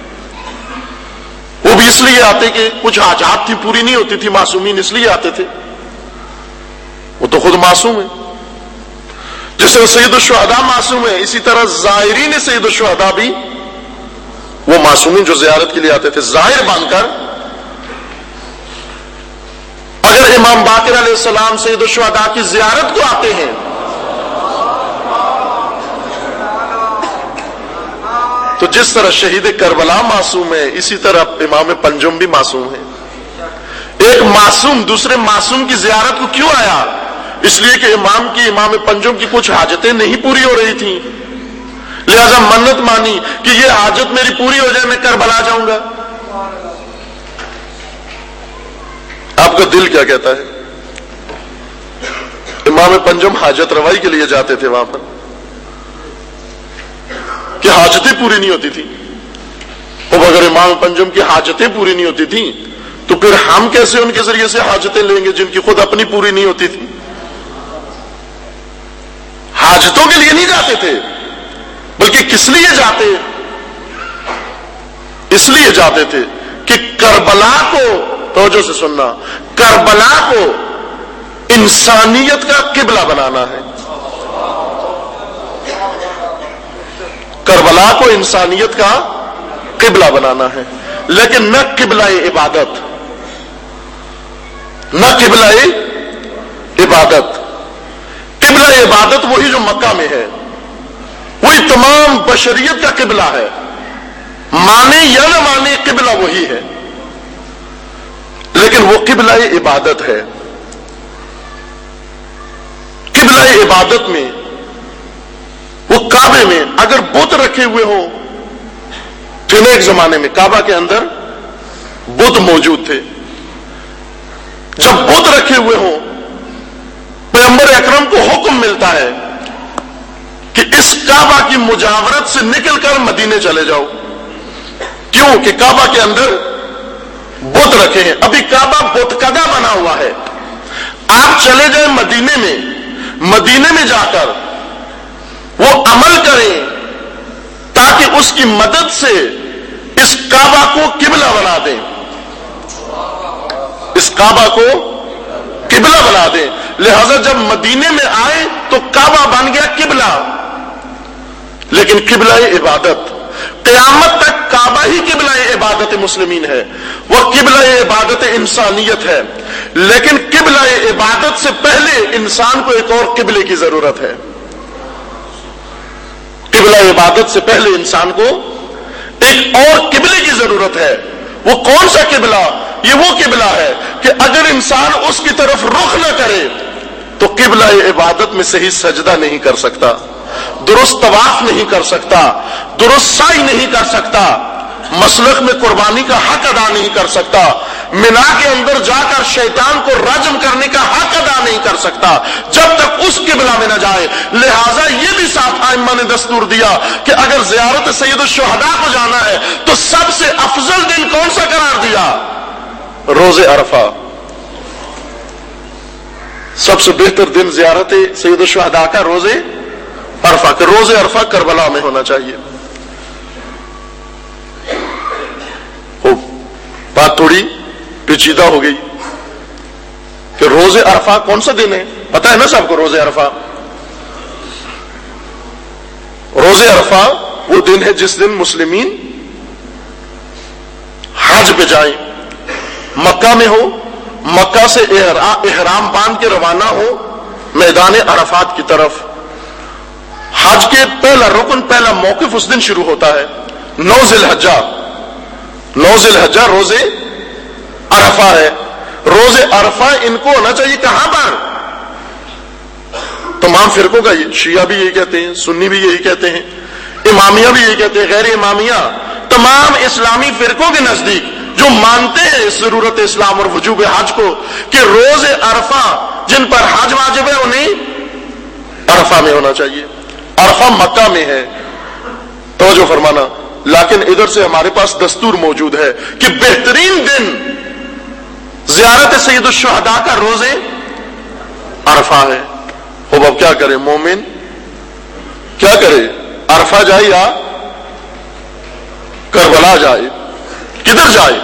وہ بھی اس لیے آتے کہ کچھ حاجات تھی پوری نہیں ہوتی تھی. معصومین اس لیے آتے تھے، وہ تو خود معصوم ہے. جس طرح سید الشہداء معصوم ہے، اسی طرح زائرین سید الشہداء بھی وہ معصومین جو زیارت کے لیے آتے تھے ظاہر بن کر. اگر امام باقر علیہ السلام سید الشہداء کی زیارت کو آتے ہیں تو جس طرح شہید کربلا معصوم ہے اسی طرح امام پنجم بھی معصوم ہے. ایک معصوم دوسرے معصوم کی زیارت کو کیوں آیا؟ اس لیے کہ امام پنجم کی کچھ حاجتیں نہیں پوری ہو رہی تھیں، لہذا منت مانی کہ یہ حاجت میری پوری ہو جائے میں کربلا جاؤں گا. آپ کا دل کیا کہتا ہے؟ امام پنجم حاجت روائی کے لیے جاتے تھے وہاں پر کہ حاجتیں پوری نہیں ہوتی تھی. اب اگر امام پنجم کی حاجتیں پوری نہیں ہوتی تھیں تو پھر ہم کیسے ان کے ذریعے سے حاجتیں لیں گے جن کی خود اپنی پوری نہیں ہوتی تھی؟ حاجتوں کے لیے نہیں جاتے تھے، بلکہ کس لیے جاتے؟ اس لیے جاتے تھے کہ کربلا کو، توجہ سے سننا، کربلا کو انسانیت کا قبلہ بنانا ہے. کربلا کو انسانیت کا قبلہ بنانا ہے، لیکن نہ قبلہ عبادت، نہ قبلہ عبادت۔ قبلہ عبادت وہی جو مکہ میں ہے، وہی تمام بشریت کا قبلہ ہے، مانے یا نہ مانے قبلہ وہی ہے، لیکن وہ قبلہ عبادت ہے۔ قبلہ عبادت میں وہ کعبے میں اگر بت رکھے ہوئے ہوں، پھر ایک زمانے میں کعبہ کے اندر بت موجود تھے، جب بت رکھے ہوئے ہوں پیغمبر اکرم کو حکم ملتا ہے کہ اس کعبہ کی مجاورت سے نکل کر مدینے چلے جاؤ۔ کیوں کہ کعبہ کے اندر بت رکھے ہیں، ابھی کعبہ بت کدہ بنا ہوا ہے، آپ چلے جائیں مدینے میں، مدینے میں جا کر وہ عمل کریں تاکہ اس کی مدد سے اس کعبہ کو قبلہ بنا دیں، اس کعبہ کو قبلہ بنا دیں۔ لہذا جب مدینے میں آئے تو کعبہ بن گیا قبلہ، لیکن قبلہ عبادت قیامت تک کعبہ ہی قبلہ عبادت مسلمین ہے، وہ قبلہ عبادت انسانیت ہے، لیکن قبلہ عبادت سے پہلے انسان کو ایک اور قبلے کی ضرورت ہے۔ قبلہ عبادت سے پہلے انسان کو ایک اور قبلے کی ضرورت ہے۔ وہ کون سا قبلہ؟ یہ وہ قبلہ ہے کہ اگر انسان اس کی طرف رخ نہ کرے تو قبلہ عبادت میں صحیح سجدہ نہیں کر سکتا، درست طواف نہیں کر سکتا، درست سعی نہیں کر سکتا، مسلک میں قربانی کا حق ادا نہیں کر سکتا، منا کے اندر جا کر شیطان کو رجم کرنے کا حق ادا نہیں کر سکتا جب تک اس قبلہ میں نہ جائے۔ لہذا یہ بھی ساتھ ائمہ نے دستور دیا کہ اگر زیارت سید الشہداء کو جانا ہے تو سب سے افضل دن کون سا قرار دیا؟ روز عرفہ۔ سب سے بہتر دن زیارت سید الشہداء کا روز عرفہ، کہ روز عرفہ کربلا میں ہونا چاہیے۔ بات تھوڑی پیچیدہ ہو گئی کہ روز عرفہ کون سا دن ہے؟ پتا ہے نا سب کو روز عرفہ؟ روز عرفہ وہ دن ہے جس دن مسلمین حج پہ جائیں، مکہ میں ہو، مکہ سے احرام باندھ کے روانہ ہو میدان عرفات کی طرف۔ حج کے پہلا رکن، پہلا موقف اس دن شروع ہوتا ہے 9 ذی الحجہ۔ 9 ذی الحجہ روز عرفہ ہے۔ روز عرفہ ان کو ہونا چاہیے کہاں پر؟ تمام فرقوں کا، یہ شیعہ بھی یہی کہتے ہیں، سنی بھی یہی کہتے ہیں، امامیہ بھی یہی کہتے ہیں، غیر امامیہ، تمام اسلامی فرقوں کے نزدیک جو مانتے ہیں اس ضرورت اسلام اور وجوب حج کو کہ روز عرفہ جن پر حج واجب ہے انہیں عرفہ میں ہونا چاہیے۔ عرفہ مکہ میں ہے، توجہ فرمانا، لیکن ادھر سے ہمارے پاس دستور موجود ہے کہ بہترین دن زیارت سید الشہداء کا روز عرفہ ہے۔ اب کیا کرے مومن؟ کیا کرے؟ عرفہ جائے یا کربلا جائے؟ کدھر جائے؟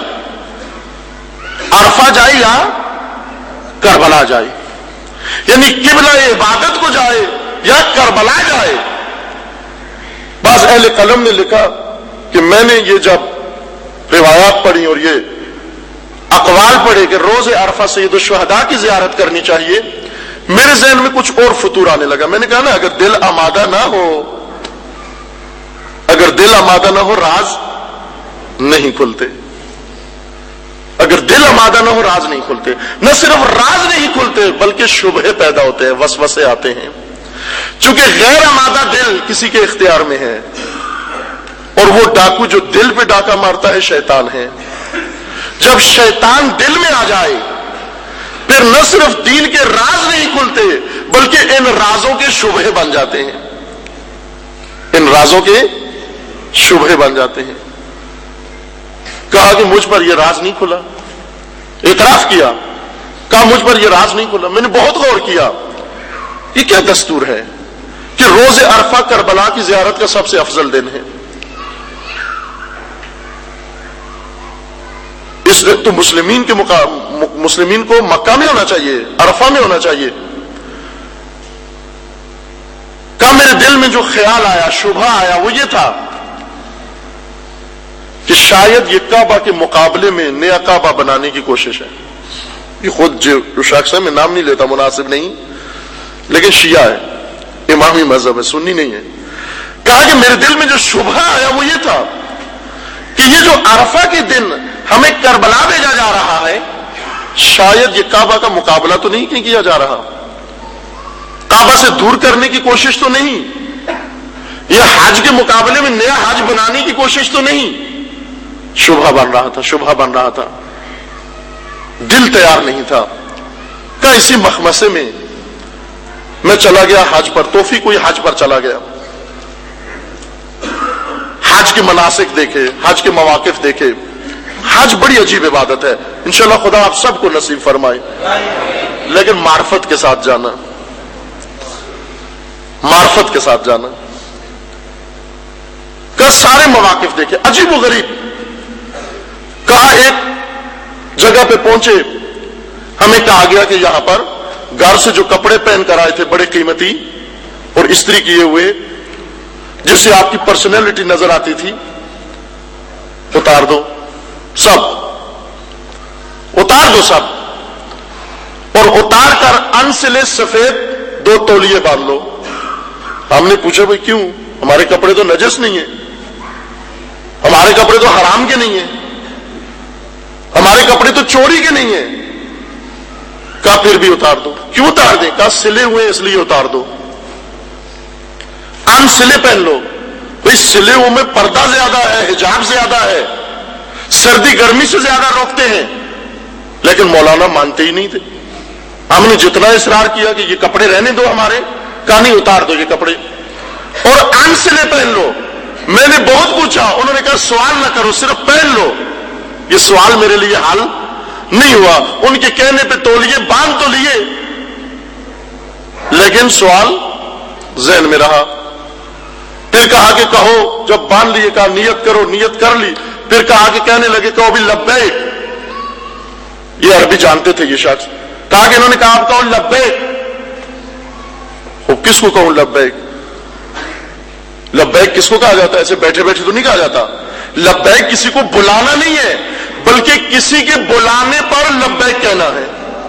عرفہ جائے یا کربلا جائے؟ یعنی قبلہ عبادت کو جائے یا کربلا جائے؟ بعض اہل قلم نے لکھا کہ میں نے یہ جب روایات پڑھی اور یہ اقوال پڑھے کہ روز عرفہ سید الشہداء کی زیارت کرنی چاہیے، میرے ذہن میں کچھ اور فطور آنے لگا۔ میں نے کہا نا اگر دل آمادہ نہ ہو، اگر دل آمادہ نہ ہو راز نہیں کھلتے، اگر دل آمادہ نہ ہو راز نہیں کھلتے۔ نہ صرف راز نہیں کھلتے بلکہ شبہے پیدا ہوتے ہیں، وسوسے آتے ہیں، چونکہ غیر آمادہ دل کسی کے اختیار میں ہے، اور وہ ڈاکو جو دل پہ ڈاکہ مارتا ہے شیطان ہے۔ جب شیطان دل میں آ جائے پھر نہ صرف دین کے راز نہیں کھلتے بلکہ ان رازوں کے شبہے بن جاتے ہیں، ان رازوں کے شبہے بن جاتے ہیں۔ کہا کہ مجھ پر یہ راز نہیں کھلا، اعتراف کیا، کہا مجھ پر یہ راز نہیں کھلا۔ میں نے بہت غور کیا، یہ کیا دستور ہے کہ روز عرفہ کربلا کی زیارت کا سب سے افضل دن ہے؟ اس دن تو مسلمین کو مکہ میں ہونا چاہیے، عرفہ میں ہونا چاہیے۔ کہا میرے دل میں جو خیال آیا، شبہ آیا، وہ یہ تھا کہ شاید یہ کعبہ کے مقابلے میں نیا کعبہ بنانے کی کوشش ہے. یہ خود جو شخص ہے، میں نام نہیں لیتا، مناسب نہیں، لیکن شیعہ ہے، امامی مذہب ہے، سنی نہیں ہے. کہا کہ میرے دل میں جو شبہ آیا وہ یہ تھا کہ یہ جو عرفہ کے دن ہمیں کربلا بھیجا جا رہا ہے، شاید یہ کعبہ کا مقابلہ تو نہیں کیا جا رہا، کعبہ سے دور کرنے کی کوشش تو نہیں، یہ حج کے مقابلے میں نیا حج بنانے کی کوشش تو نہیں. شبہ بن رہا تھا، دل تیار نہیں تھا. کہ اسی مخمسے میں چلا گیا حج پر، توفیق ہوئی حج پر چلا گیا. حج کے مناسک دیکھے، حج کے مواقف دیکھے. حج بڑی عجیب عبادت ہے، انشاءاللہ خدا آپ سب کو نصیب فرمائے، لیکن معرفت کے ساتھ جانا، معرفت کے ساتھ جانا. کہ سارے مواقف دیکھے، عجیب و غریب. کہا ایک جگہ پہ پہنچے، ہمیں کہا گیا کہ یہاں پر گھر سے جو کپڑے پہن کر آئے تھے بڑے قیمتی اور استری کیے ہوئے، جس سے آپ کی پرسنالٹی نظر آتی تھی، اتار دو سب، اتار دو سب، اور اتار کر ان سلے سفید 2 تولیے باندھ لو. ہم نے پوچھا بھائی کیوں؟ ہمارے کپڑے تو نجس نہیں ہیں، ہمارے کپڑے تو حرام کے نہیں ہیں، ہمارے کپڑے تو چوری کے نہیں ہیں. کہا پھر بھی اتار دو. کیوں اتار دیں؟ کہا سلے ہوئے اس لیے اتار دو. ان سلے پہن لو. بھائی سلے ہوئے میں پردہ زیادہ ہے، حجاب زیادہ ہے، سردی گرمی سے زیادہ روکتے ہیں. لیکن مولانا مانتے ہی نہیں تھے. ہم نے جتنا اصرار کیا کہ یہ کپڑے رہنے دو ہمارے، کہا نہیں اتار دو یہ کپڑے اور ان سلے پہن لو. میں نے بہت پوچھا، انہوں نے کہا سوال نہ کرو، صرف پہن لو. یہ سوال میرے لیے حل نہیں ہوا. ان کے کہنے پہ تولیے باندھ تو لیے، لیکن سوال ذہن میں رہا. پھر کہا کہ کہو، جب باندھ لیے کہا نیت کرو، نیت کر لی. پھر کہا کہ کہنے لگے کہو بھی لبیک. یہ عربی جانتے تھے یہ شخص. کہا کہ انہوں نے کہا آپ کہو لبیک. وہ کس کو کہوں لبیک؟ لبیک کس کو کہا جاتا ہے؟ ایسے بیٹھے بیٹھے تو نہیں کہا جاتا. لبیک کسی کو بلانا نہیں ہے، بلکہ کسی کے بلانے پر لبیک کہنا ہے.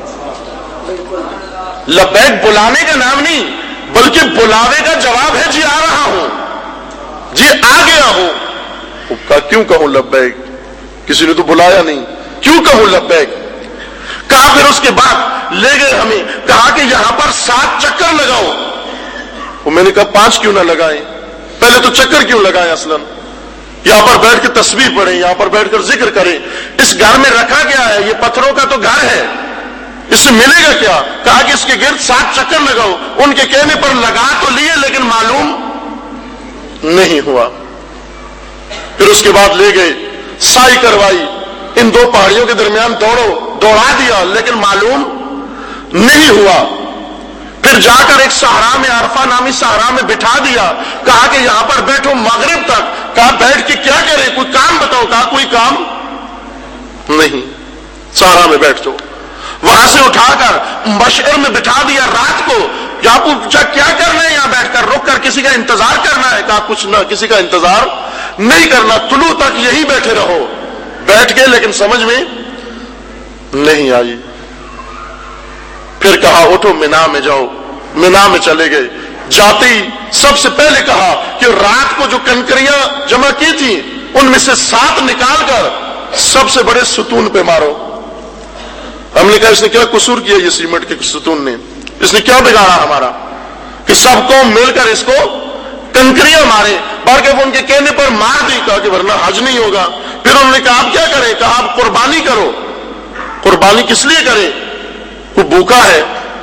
لبیک بلانے کا نام نہیں، بلکہ بلاوے کا جواب ہے. جی آ رہا ہوں، جی آ گیا ہوں. کہا کیوں کہوں لبیک؟ کسی نے تو بلایا نہیں، کیوں کہوں لبیک؟ کہا پھر اس کے بعد لے گئے ہمیں، کہا کہ یہاں پر 7 چکر لگاؤ. میں نے کہا 5 کیوں نہ لگائیں؟ پہلے تو چکر کیوں لگائیں؟ اصلاً یہاں پر بیٹھ کے تسبیح پڑھیں، یہاں پر بیٹھ کر ذکر کریں. اس گھر میں رکھا گیا ہے، یہ پتھروں کا تو گھر ہے، اس سے ملے گا کیا؟ کہا کہ اس کے گرد 7 چکر لگاؤ. ان کے کہنے پر لگا تو لیے، لیکن معلوم نہیں ہوا. پھر اس کے بعد لے گئے، سائی کروائی، ان 2 پہاڑیوں کے درمیان دوڑا دیا، لیکن معلوم نہیں ہوا. پھر جا کر ایک صحرا میں، عرفہ نامی صحرا میں بٹھا دیا. کہا کہ یہاں پر بیٹھو مغرب تک. کہا بیٹھ کے کیا کریں؟ کوئی کام بتاؤ. کہا کوئی کام نہیں، صحرا میں بیٹھ جاؤ. وہاں سے اٹھا کر مشعر میں بٹھا دیا رات کو. یہاں پوچھا کیا کرنا ہے؟ یہاں بیٹھ کر رک کر کسی کا انتظار کرنا ہے. کہا کچھ نہ، کسی کا انتظار نہیں کرنا، طلوع تک یہی بیٹھے رہو. بیٹھ کے، لیکن سمجھ میں نہیں آئی. پھر کہا اٹھو مینا میں جاؤ. مینا میں چلے گئے. جاتے ہی سب سے پہلے کہا کہ رات کو جو کنکریاں جمع کی تھی ان میں سے 7 نکال کر سب سے بڑے ستون پہ مارو. ہم نے کہا اس نے کیا قصور کیا یہ سیمنٹ کے ستون نے؟ اس نے کیا بگاڑا ہمارا کہ سب کو مل کر اس کو کنکریاں مارے؟ بلکہ وہ ان کے کہنے پر مار دی. کہا کہ ورنہ حج نہیں ہوگا. پھر انہوں نے کہا آپ کیا کریں؟ کہا آپ قربانی کرو. قربانی کس لیے کریں؟ کوئی بھوکا ہے،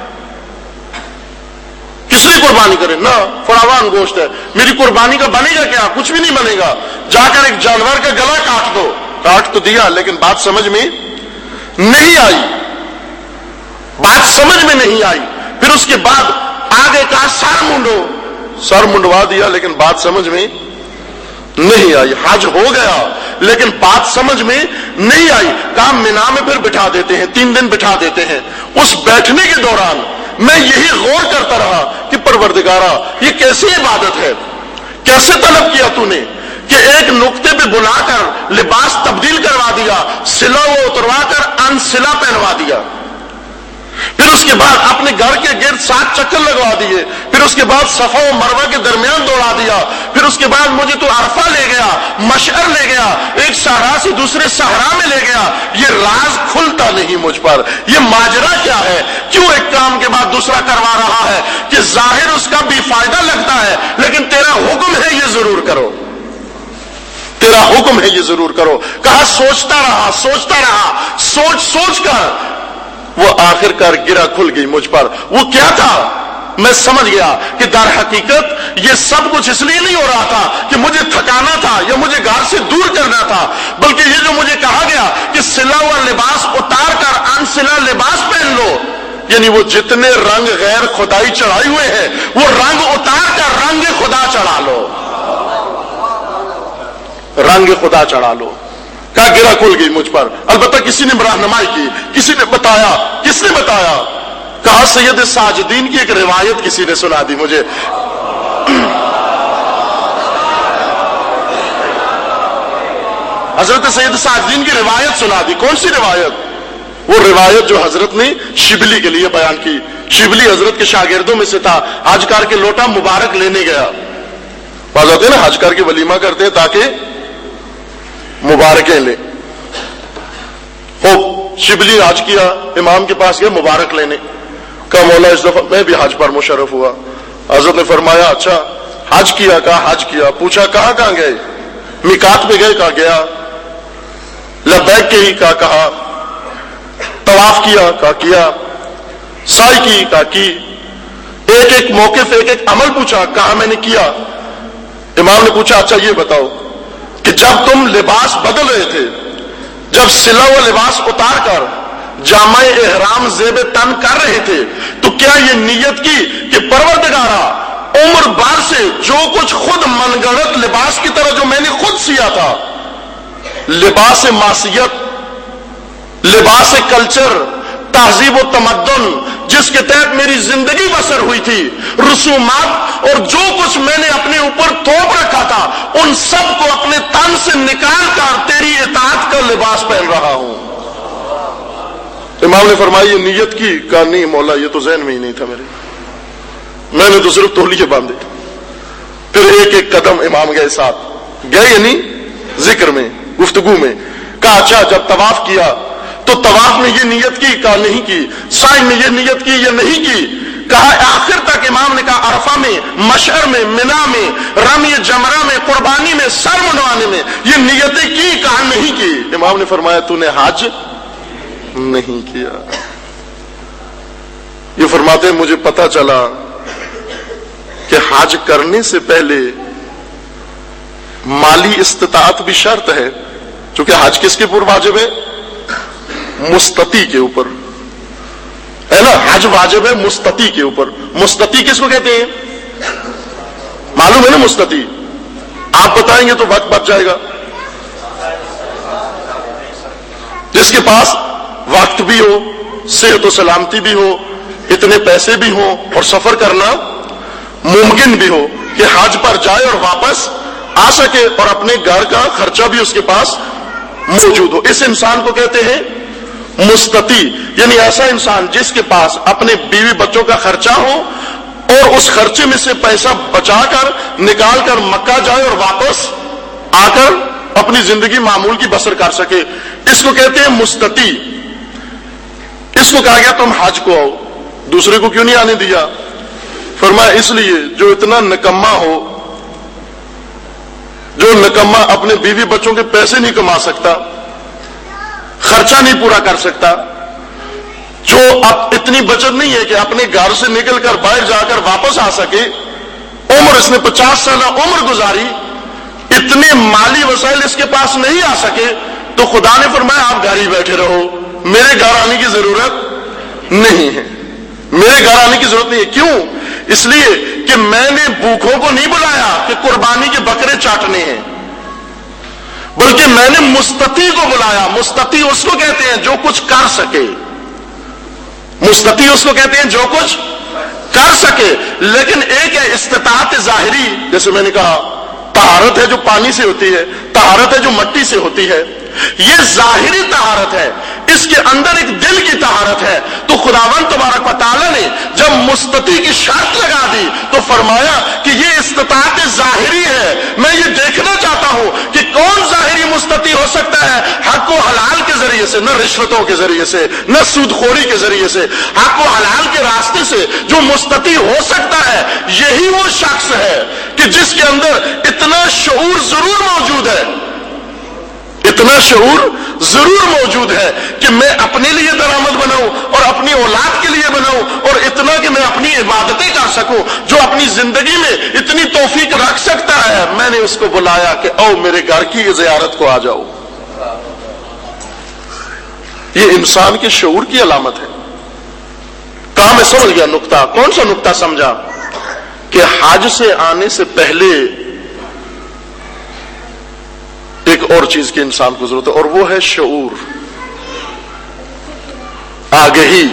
کس لیے قربانی کریں؟ نہ، فراوان گوشت ہے. میری قربانی کا بنے گا کیا؟ کچھ بھی نہیں بنے گا. جا کر ایک جانور کا گلا کاٹ دو. کاٹ تو دیا، لیکن بات سمجھ میں نہیں آئی. بات سمجھ میں نہیں آئی. پھر اس کے بعد آگے کہا سر منڈو. سر منڈوا دیا، لیکن بات سمجھ میں نہیں آئی. حج ہو گیا، لیکن بات سمجھ میں نہیں آئی. کہا مینا میں پھر بٹھا دیتے ہیں، 3 دن بٹھا دیتے ہیں. اس بیٹھنے کے دوران میں یہی غور کرتا رہا کہ پروردگارا یہ کیسی عبادت ہے؟ کیسے طلب کیا تو نے؟ کہ ایک نقطے پہ بلا کر لباس تبدیل کروا دیا، سلا وہ اتروا کر انسلا پہنوا دیا، پھر اس کے بعد اپنے گھر کے گرد 7 چکر لگوا دیے، پھر اس کے بعد صفا و مروہ کے درمیان دوڑا دیا، پھر اس کے بعد مجھے تو عرفہ لے گیا، مشعر لے گیا، ایک صحرا سے دوسرے صحرا میں لے گیا۔ یہ راز کھلتا نہیں مجھ پر، یہ ماجرا کیا ہے؟ کیوں ایک کام کے بعد دوسرا کروا رہا ہے کہ ظاہر اس کا بھی فائدہ لگتا ہے، لیکن تیرا حکم ہے یہ ضرور کرو، تیرا حکم ہے یہ ضرور کرو۔ کہا سوچتا رہا، سوچ سوچ کر وہ آخر کار گرا کھل گئی مجھ پر۔ وہ کیا تھا؟ میں سمجھ گیا کہ در حقیقت یہ سب کچھ اس لیے نہیں ہو رہا تھا کہ مجھے تھکانا تھا یا مجھے گھر سے دور کرنا تھا، بلکہ یہ جو مجھے کہا گیا کہ سلا ہوا لباس اتار کر انسلا لباس پہن لو، یعنی وہ جتنے رنگ غیر خدائی چڑھائے ہوئے ہیں وہ رنگ اتار کر رنگ خدا چڑھا لو، رنگ خدا چڑھا لو۔ کہا گرا کھل گئی مجھ پر۔ البتہ کسی نے رہنمائی کی، کسی نے بتایا۔ کس نے بتایا؟ کہا سید ساجدین کی ایک روایت کسی نے سنا دی مجھے۔ حضرت سید ساجدین کی روایت سنا دی۔ کون سی روایت؟ وہ روایت جو حضرت نے شبلی کے لیے بیان کی۔ شبلی حضرت کے شاگردوں میں سے تھا، حج کار کے لوٹا مبارک لینے گیا۔ بعض ہوتے ہیں نا حج کار کے ولیمہ کرتے ہیں تاکہ مبارکیں لے۔ شبلی حج کیا، امام کے پاس گیا مبارک لینے۔ کہا مولا اس دفعہ میں بھی حج پر مشرف ہوا۔ حضرت نے فرمایا اچھا حج کیا؟ کہا حج کیا۔ پوچھا کہاں گئے؟ میقات پہ گئے؟ کہا گیا۔ لبیک کے ہی؟ کہا۔ طواف کیا؟ کیا۔ سعی کی؟ کی۔ ایک ایک موقف ایک ایک عمل پوچھا؟ کہا میں نے کیا۔ امام نے پوچھا اچھا یہ بتاؤ کہ جب تم لباس بدل رہے تھے، جب سلا ہوا لباس اتار کر جامع احرام زیب تن کر رہے تھے، تو کیا یہ نیت کی کہ پروردگارا عمر بھر سے جو کچھ خود من گھڑت لباس کی طرح جو میں نے خود سیا تھا، لباس معصیت، لباس کلچر، تہذیب و تمدن جس کے تحت میری زندگی بسر ہوئی تھی، رسومات اور جو کچھ میں نے اپنے اوپر تھوپ رکھا تھا، ان سب کو اپنے تن سے نکال کر تیری اطاعت کا لباس پہن رہا ہوں۔ امام نے فرمایا یہ نیت کی؟ کہا نہیں مولا یہ تو ذہن میں ہی نہیں تھا میرے، میں نے تو صرف تولیے باندھے۔ پھر ایک ایک قدم امام گئے ساتھ، گئے یعنی ذکر میں، گفتگو میں۔ کہا اچھا جب طواف کیا تو طواف میں یہ نیت کی؟ کہا نہیں کی۔ سعی میں یہ نیت کی یا نہیں کی؟ کہا آخر تک امام نے کہا عرفہ میں، مشعر میں، منا میں، رمی جمرہ میں، قربانی میں، سر منڈوانے میں یہ نیتیں کی؟ کہا نہیں کی۔ امام نے فرمایا تو نے حج نہیں کیا۔ یہ فرماتے ہیں مجھے پتا چلا کہ حج کرنے سے پہلے مالی استطاعت بھی شرط ہے، چونکہ حج کس کے اوپر واجب ہے؟ مستطیع کے اوپر ہے نا، حج واجب ہے مستطیع کے اوپر۔ مستطیع کس کو کہتے ہیں؟ معلوم ہے نا مستطیع؟ آپ بتائیں گے تو وقت بچ جائے گا۔ جس کے پاس وقت بھی ہو، صحت و سلامتی بھی ہو، اتنے پیسے بھی ہوں اور سفر کرنا ممکن بھی ہو کہ حج پر جائے اور واپس آ سکے اور اپنے گھر کا خرچہ بھی اس کے پاس موجود ہو، اس انسان کو کہتے ہیں مستطیع، یعنی ایسا انسان جس کے پاس اپنے بیوی بچوں کا خرچہ ہو اور اس خرچے میں سے پیسہ بچا کر نکال کر مکہ جائے اور واپس آ کر اپنی زندگی معمول کی بسر کر سکے، اس کو کہتے ہیں مستطیع۔ اس کو کہا گیا تم حج کو آؤ، دوسرے کو کیوں نہیں آنے دیا؟ فرمایا اس لیے جو اتنا نکما ہو، جو نکما اپنے بیوی بچوں کے پیسے نہیں کما سکتا، خرچہ نہیں پورا کر سکتا، جو اب اتنی بچت نہیں ہے کہ اپنے گھر سے نکل کر باہر جا کر واپس آ سکے، عمر اس نے 50 سالہ عمر گزاری، اتنے مالی وسائل اس کے پاس نہیں آ سکے، تو خدا نے فرمایا آپ گھر ہی بیٹھے رہو، میرے گھر آنے کی ضرورت نہیں ہے، میرے گھر آنے کی ضرورت نہیں ہے۔ کیوں؟ اس لیے کہ میں نے بھوکھوں کو نہیں بلایا کہ قربانی کے بکرے چاٹنے ہیں، بلکہ میں نے مستطیع کو بلایا۔ مستطیع اس کو کہتے ہیں جو کچھ کر سکے، مستطیع اس کو کہتے ہیں جو کچھ کر سکے، لیکن ایک ہے استطاعت ظاہری، جیسے میں نے کہا طہارت ہے جو پانی سے ہوتی ہے، طہارت ہے جو مٹی سے ہوتی ہے، یہ ظاہری طہارت ہے، اس کے اندر ایک دل کی طہارت ہے۔ تو خداوند تبارک و تعالیٰ نے جب مستطیع کی شرط لگا دی تو فرمایا کہ یہ استطاعت ظاہری ہے، میں یہ دیکھنا چاہتا ہوں کہ کون ظاہری مستطیع ہو سکتا ہے، حق و حلال کے ذریعے سے، نہ رشوتوں کے ذریعے سے، نہ سود خوری کے ذریعے سے، حق و حلال کے راستے سے جو مستطیع ہو سکتا ہے، یہی وہ شخص ہے کہ جس کے اندر اتنا شعور ضرور موجود ہے، اتنا شعور ضرور موجود ہے کہ میں اپنے لیے درآمد بناؤں اور اپنی اولاد کے لیے بناؤں، اور اتنا کہ میں اپنی عبادتیں کر سکوں۔ جو اپنی زندگی میں اتنی توفیق رکھ سکتا ہے، میں نے اس کو بلایا کہ او میرے گھر کی زیارت کو آ جاؤ۔ یہ انسان کے شعور کی علامت ہے۔ کہاں میں سمجھ گیا نقطہ؟ کون سا نقطہ سمجھا؟ کہ حج سے آنے سے پہلے ایک اور چیز کی انسان کو ضرورت ہے، اور وہ ہے شعور، آگہی۔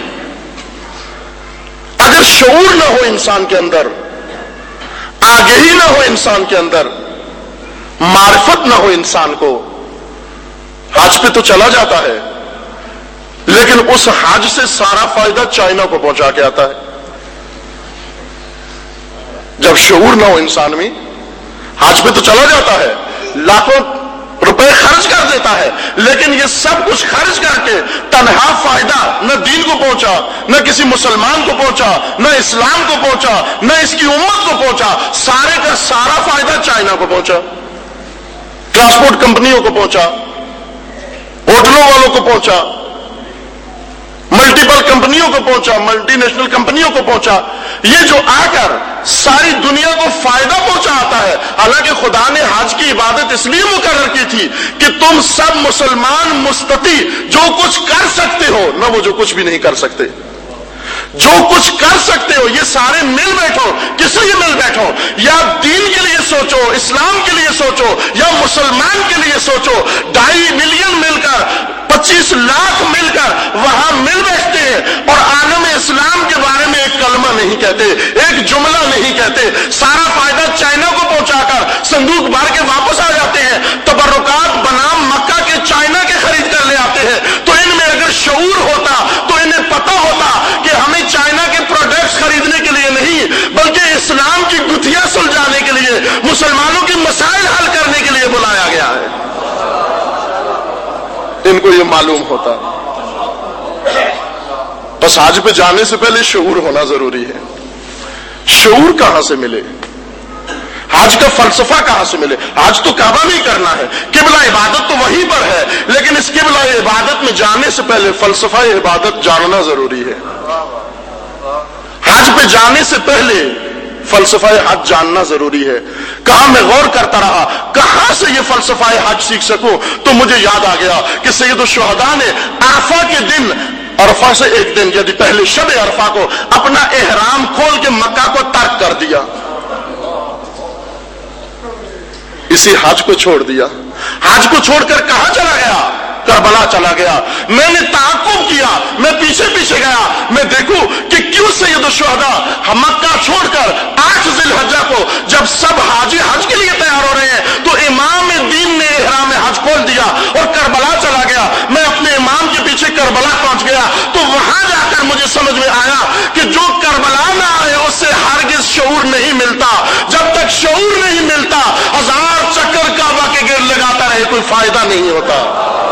اگر شعور نہ ہو انسان کے اندر، آگہی نہ ہو انسان کے اندر، معرفت نہ ہو انسان کو، حج پہ تو چلا جاتا ہے لیکن اس حج سے سارا فائدہ چائنا کو پہنچا کے آتا ہے۔ جب شعور نہ ہو انسان میں، حج پہ تو چلا جاتا ہے، لاکھوں روپے خرچ کر دیتا ہے، لیکن یہ سب کچھ خرچ کر کے تنہا فائدہ نہ دین کو پہنچا، نہ کسی مسلمان کو پہنچا، نہ اسلام کو پہنچا، نہ اس کی امت کو پہنچا، سارے کا سارا فائدہ چائنا کو پہنچا، ٹرانسپورٹ کمپنیوں کو پہنچا، ہوٹلوں والوں کو پہنچا، ملٹیپل کمپنیوں کو پہنچا، ملٹی نیشنل کمپنیوں کو پہنچا۔ یہ جو آ کر ساری دنیا کو فائدہ پہنچا آتا ہے۔ حالانکہ خدا نے حج کی عبادت اس لیے مقرر کی تھی کہ تم سب مسلمان مستطیع جو کچھ کر سکتے ہو، نہ وہ جو کچھ بھی نہیں کر سکتے، جو کچھ کر سکتے ہو یہ سارے مل بیٹھو۔ کس لیے مل بیٹھو؟ یا دین کے لیے سوچو، اسلام کے لیے سوچو، یا مسلمان کے لیے سوچو۔ 2.5 ملین مل کر، 25 لاکھ مل کر وہاں مل بیٹھتے ہیں اور عالم اسلام کے بارے میں ایک کلمہ نہیں کہتے، ایک جملہ نہیں کہتے، سارا فائدہ چائنا کو پہنچا کر صندوق بھر کے واپس آ جاتے ہیں، تبرکات بنام مکہ کے چائنا کے خرید کر لے آتے ہیں۔ تو ان میں اگر شعور ہوتا تو انہیں پتا ہوتا کہ ہمیں چائنا کے پروڈکٹس خریدنے کے لیے نہیں بلکہ اسلام کی گتھیاں سلجھانے کے لیے، مسلمانوں کے مسائل حل کرنے کے لیے بلایا گیا ہے۔ ان کو یہ معلوم ہوتا۔ بس حج پہ جانے سے پہلے شعور ہونا ضروری ہے۔ شعور کہاں سے ملے؟ حج کا فلسفہ کہاں سے ملے؟ حج تو کعبہ میں ہی کرنا ہے، قبلہ عبادت تو وہیں پر ہے، لیکن اس قبلہ عبادت میں جانے سے پہلے فلسفہ عبادت جاننا ضروری ہے۔ حج پہ جانے سے پہلے فلسفہ حج جاننا ضروری ہے۔ کہاں میں غور کرتا رہا کہاں سے یہ فلسفہ حج سیکھ سکوں، تو مجھے یاد آ گیا کہ سید الشہداء نے عرفہ کے دن، عرفہ سے ایک دن یعنی پہلے شب عرفہ کو اپنا احرام کھول کے مکہ کو ترک کر دیا، اسی حج کو چھوڑ دیا۔ حج کو چھوڑ کر کہاں چلا گیا؟ کربلا چلا گیا۔ میں نے تعاقب کیا، میں پیچھے پیچھے گیا، میں دیکھوں کہ کیوں سید الشہداء مکہ چھوڑ کر 8 ذی الحجہ کو جب سب حاجی حج کے لیے تیار ہو رہے ہیں تو امام دین نے احرام حج کھول دیا اور کربلا چلا گیا۔ میں اپنے امام کے پیچھے کربلا پہنچ گیا تو وہاں جا کر مجھے سمجھ میں آیا کہ جو کربلا نہ آئے اس سے ہرگز شعور نہیں ملتا۔ جب تک شعور نہیں ملتا 1000 چکر کعبہ کے گرد لگاتا رہے کوئی فائدہ نہیں ہوتا۔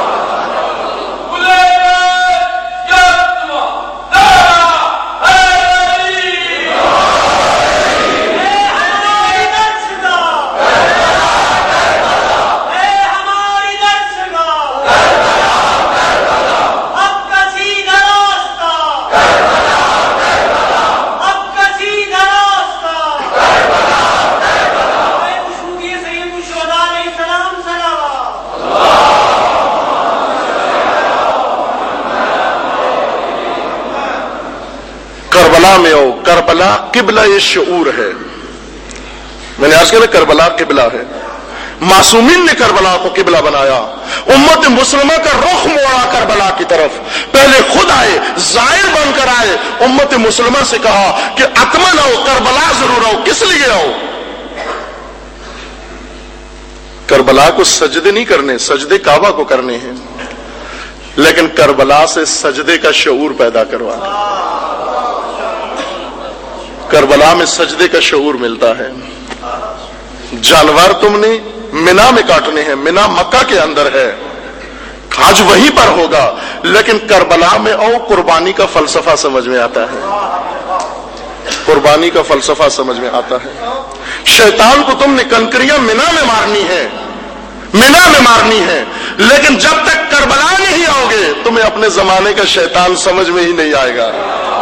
کربلا میں ہو، کربلا قبلہ یہ شعور ہے۔ میں نے عرض کیا کربلا قبلہ ہے، معصومین نے کربلا کو قبلہ بنایا، امت مسلمہ کا رخ موڑا کربلا کی طرف، پہلے خود آئے، زائر بن کر آئے، امت مسلمہ سے کہا کہ اتمن آؤ، کربلا ضرور آؤ۔ کس لیے آؤ؟ کربلا کو سجدے نہیں کرنے، سجدے کعبہ کو کرنے ہیں، لیکن کربلا سے سجدے کا شعور پیدا کروانا۔ کربلا میں سجدے کا شعور ملتا ہے۔ جانور تم نے منا میں کاٹنے ہیں، منا مکہ کے اندر ہے، حج وہیں پر ہوگا، لیکن کربلا میں قربانی کا فلسفہ سمجھ میں آتا ہے، قربانی کا فلسفہ سمجھ میں آتا ہے۔ شیطان کو تم نے کنکریاں منا میں مارنی ہے، منا میں مارنی ہے، لیکن جب تک کربلا نہیں آؤ گے تمہیں اپنے زمانے کا شیطان سمجھ میں ہی نہیں آئے گا۔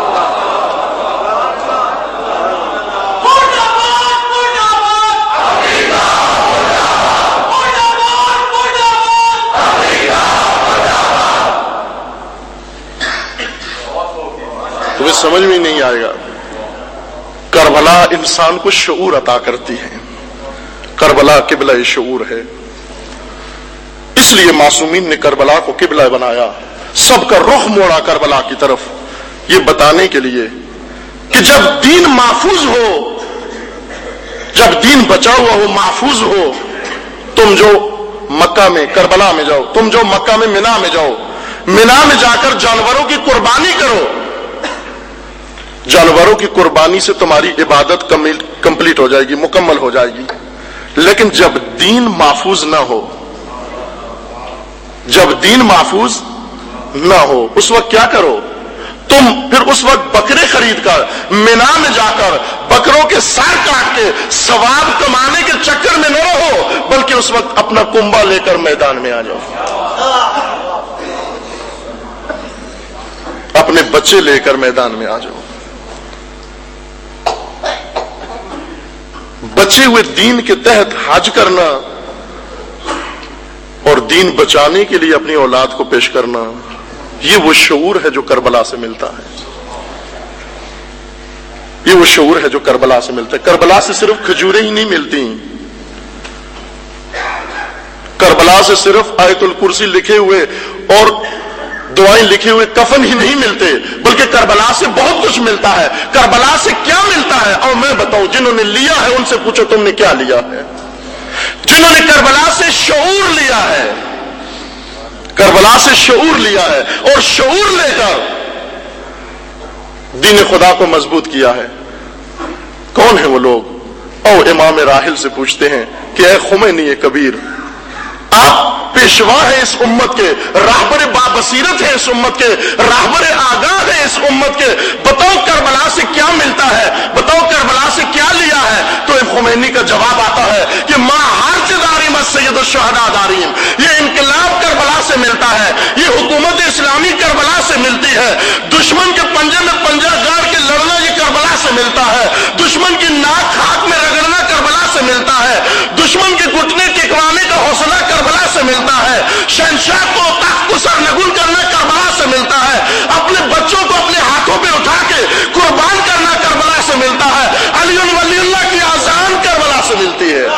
تمہیں سمجھ میں نہیں آئے گا۔ کربلا انسان کو شعور عطا کرتی ہے، کربلا قبلہ شعور ہے، اس لیے معصومین نے کربلا کو قبلہ بنایا، سب کا رخ موڑا کربلا کی طرف، یہ بتانے کے لیے کہ جب دین محفوظ ہو، جب دین بچا ہوا ہو، محفوظ ہو، تم جو مکہ میں کربلا میں جاؤ، تم جو مکہ میں منا میں جاؤ، منا میں جا کر جانوروں کی قربانی کرو، جانوروں کی قربانی سے تمہاری عبادت کمپلیٹ ہو جائے گی، مکمل ہو جائے گی، لیکن جب دین محفوظ نہ ہو، جب دین محفوظ نہ ہو، اس وقت کیا کرو تم؟ پھر اس وقت بکرے خرید کر منا میں جا کر بکروں کے سر کاٹ کے ثواب کمانے کے چکر میں نہ رہو، بلکہ اس وقت اپنا کنبا لے کر میدان میں آ جاؤ، اپنے بچے لے کر میدان میں آ جاؤ۔ بچے ہوئے دین کے تحت حج کرنا اور دین بچانے کے لیے اپنی اولاد کو پیش کرنا، یہ وہ شعور ہے جو کربلا سے ملتا ہے، یہ وہ شعور ہے جو کربلا سے ملتا ہے۔ کربلا سے صرف کھجوریں ہی نہیں ملتی، کربلا سے صرف آیت الکرسی لکھے ہوئے اور دعائیں لکھے ہوئے کفن ہی نہیں ملتے، بلکہ کربلا سے بہت کچھ ملتا ہے۔ کربلا سے کیا ملتا ہے؟ اور میں بتاؤں، جنہوں نے لیا ہے ان سے پوچھو تم نے کیا لیا ہے؟ جنہوں نے کربلا سے شعور لیا ہے، کربلا سے شعور لیا ہے اور شعور لے کر دین خدا کو مضبوط کیا ہے، کون ہیں وہ لوگ؟ او امام راحل سے پوچھتے ہیں کہ اے خمینی کبیر، آپ پیشوا ہیں اس امت کے، راہبر بابصیرت ہے اس امت کے، راہبر آگاہ ہے اس امت کے، بتاؤ کربلا سے کیا ملتا ہے، بتاؤ کربلا سے کیا لیا ہے؟ تو خمینی کا جواب آتا ہے کہ ما حرچ داریم السید الشہداء داریم، یہ انقلاب کربلا سے ملتا ہے، یہ حکومت اسلامی کربلا سے ملتی ہے، دشمن کے پنجے میں پنجہ گاڑ کے لڑنا یہ کربلا سے ملتا ہے، دشمن کی ناک خاک میں رگڑنا کربلا سے ملتا ہے، دشمن کے گھٹنے ٹکوانے کا حوصلہ کربلا سے ملتا ہے، شہنشاہ کو تخت کو سرنگون کرنا کربلا سے ملتا ہے، اپنے بچوں کو اپنے ہاتھوں پہ اٹھا کے قربان کرنا کربلا سے ملتا ہے، علی ولی اللہ کی آذان کربلا سے ملتی ہے۔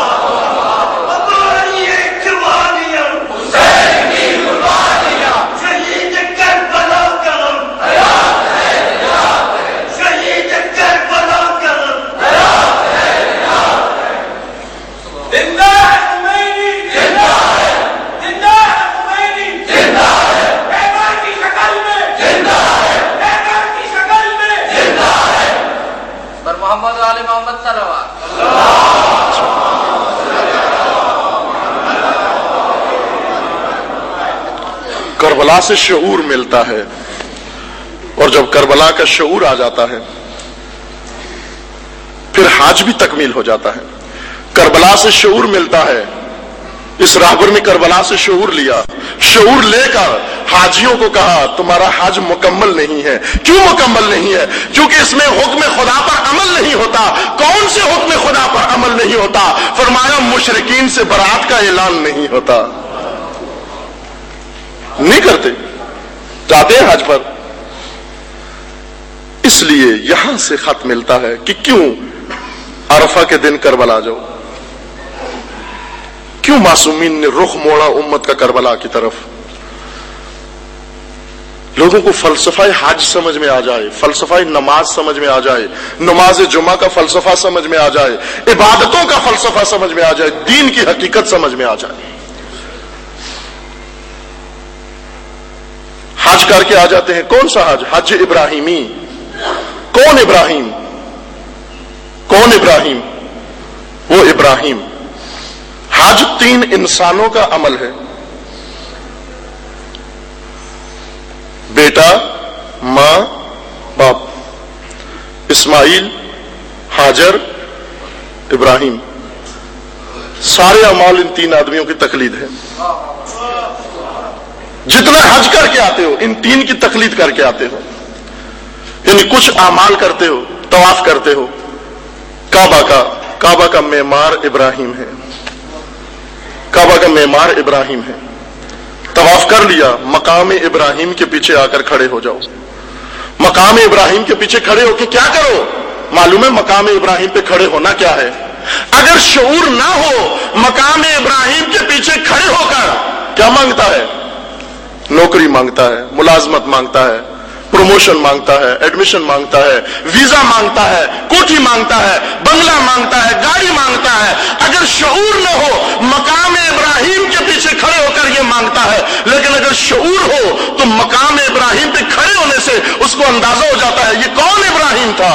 کربلا سے شعور ملتا ہے، اور جب کربلا کا شعور آ جاتا ہے پھر حج بھی تکمیل ہو جاتا ہے۔ کربلا سے شعور ملتا ہے، اس راہبر نے کربلا سے شعور لیا، شعور لے کر حاجیوں کو کہا تمہارا حج مکمل نہیں ہے۔ کیوں مکمل نہیں ہے؟ کیونکہ اس میں حکم خدا پر عمل نہیں ہوتا۔ کون سے حکم خدا پر عمل نہیں ہوتا؟ فرمایا مشرکین سے برات کا اعلان نہیں ہوتا، نہیں کرتے، جاتے ہیں حج پر۔ اس لیے یہاں سے خط ملتا ہے کہ کیوں عرفہ کے دن کربلا جاؤ، کیوں معصومین نے رخ موڑا امت کا کربلا کی طرف؟ लोगों को फलसफा हज समझ में आ जाए, फलसफा नमाज समझ में आ जाए, नमाज जुमा का फलसफा समझ में आ जाए, इबादतों का फलसफा समझ में आ जाए, दीन की हकीकत समझ में आ जाए। हज करके आ जाते हैं। कौन सा हज? हज इब्राहिमी। कौन इब्राहिम? कौन इब्राहिम? वो इब्राहिम। हज 3 इंसानों का अमल है, बेटा, मां, बाप। इस्माइल, हाजर, इब्राहिम। सारे अमाल इन 3 आदमियों की तकलीद है। जितना हज करके आते हो इन 3 की तकलीद करके आते हो। यानी कुछ अमाल करते हो, तवाफ करते हो, काबा का मेमार इब्राहिम है, काबा का मेमार इब्राहिम है। तवाफ कर लिया, मकाम इब्राहिम के पीछे आकर खड़े हो जाओ। मकाम इब्राहिम के पीछे खड़े होकर क्या करो? मालूम है मकाम इब्राहिम पे खड़े होना क्या है? अगर शऊर ना हो मकाम इब्राहिम के पीछे खड़े होकर क्या मांगता है? नौकरी मांगता है, मुलाजमत मांगता है, प्रमोशन मांगता है, एडमिशन मांगता है, वीजा मांगता है, कोठी मांगता है, बंगला मांगता है, गाड़ी मांगता है। अगर शऊर न हो मकाम इब्राहिम के पीछे खड़े होकर ये मांगता है। लेकिन अगर शऊर हो तो मकाम इब्राहिम पे खड़े होने से उसको अंदाजा हो जाता है ये कौन इब्राहिम था,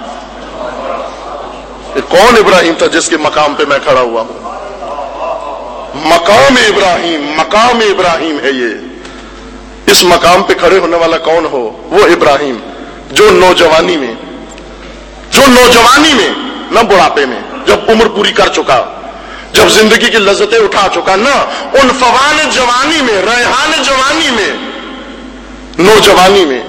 ये कौन इब्राहिम था जिसके मकाम पे मैं खड़ा हुआ हूं। मकाम इब्राहिम है ये। इस मकाम पे खड़े होने वाला कौन हो? वो इब्राहिम जो नौजवानी में न बुढ़ापे में, जब उम्र पूरी कर चुका, जब जिंदगी की लज्जतें उठा चुका, न उन फवान जवानी में, रेहान जवानी में, नौजवानी में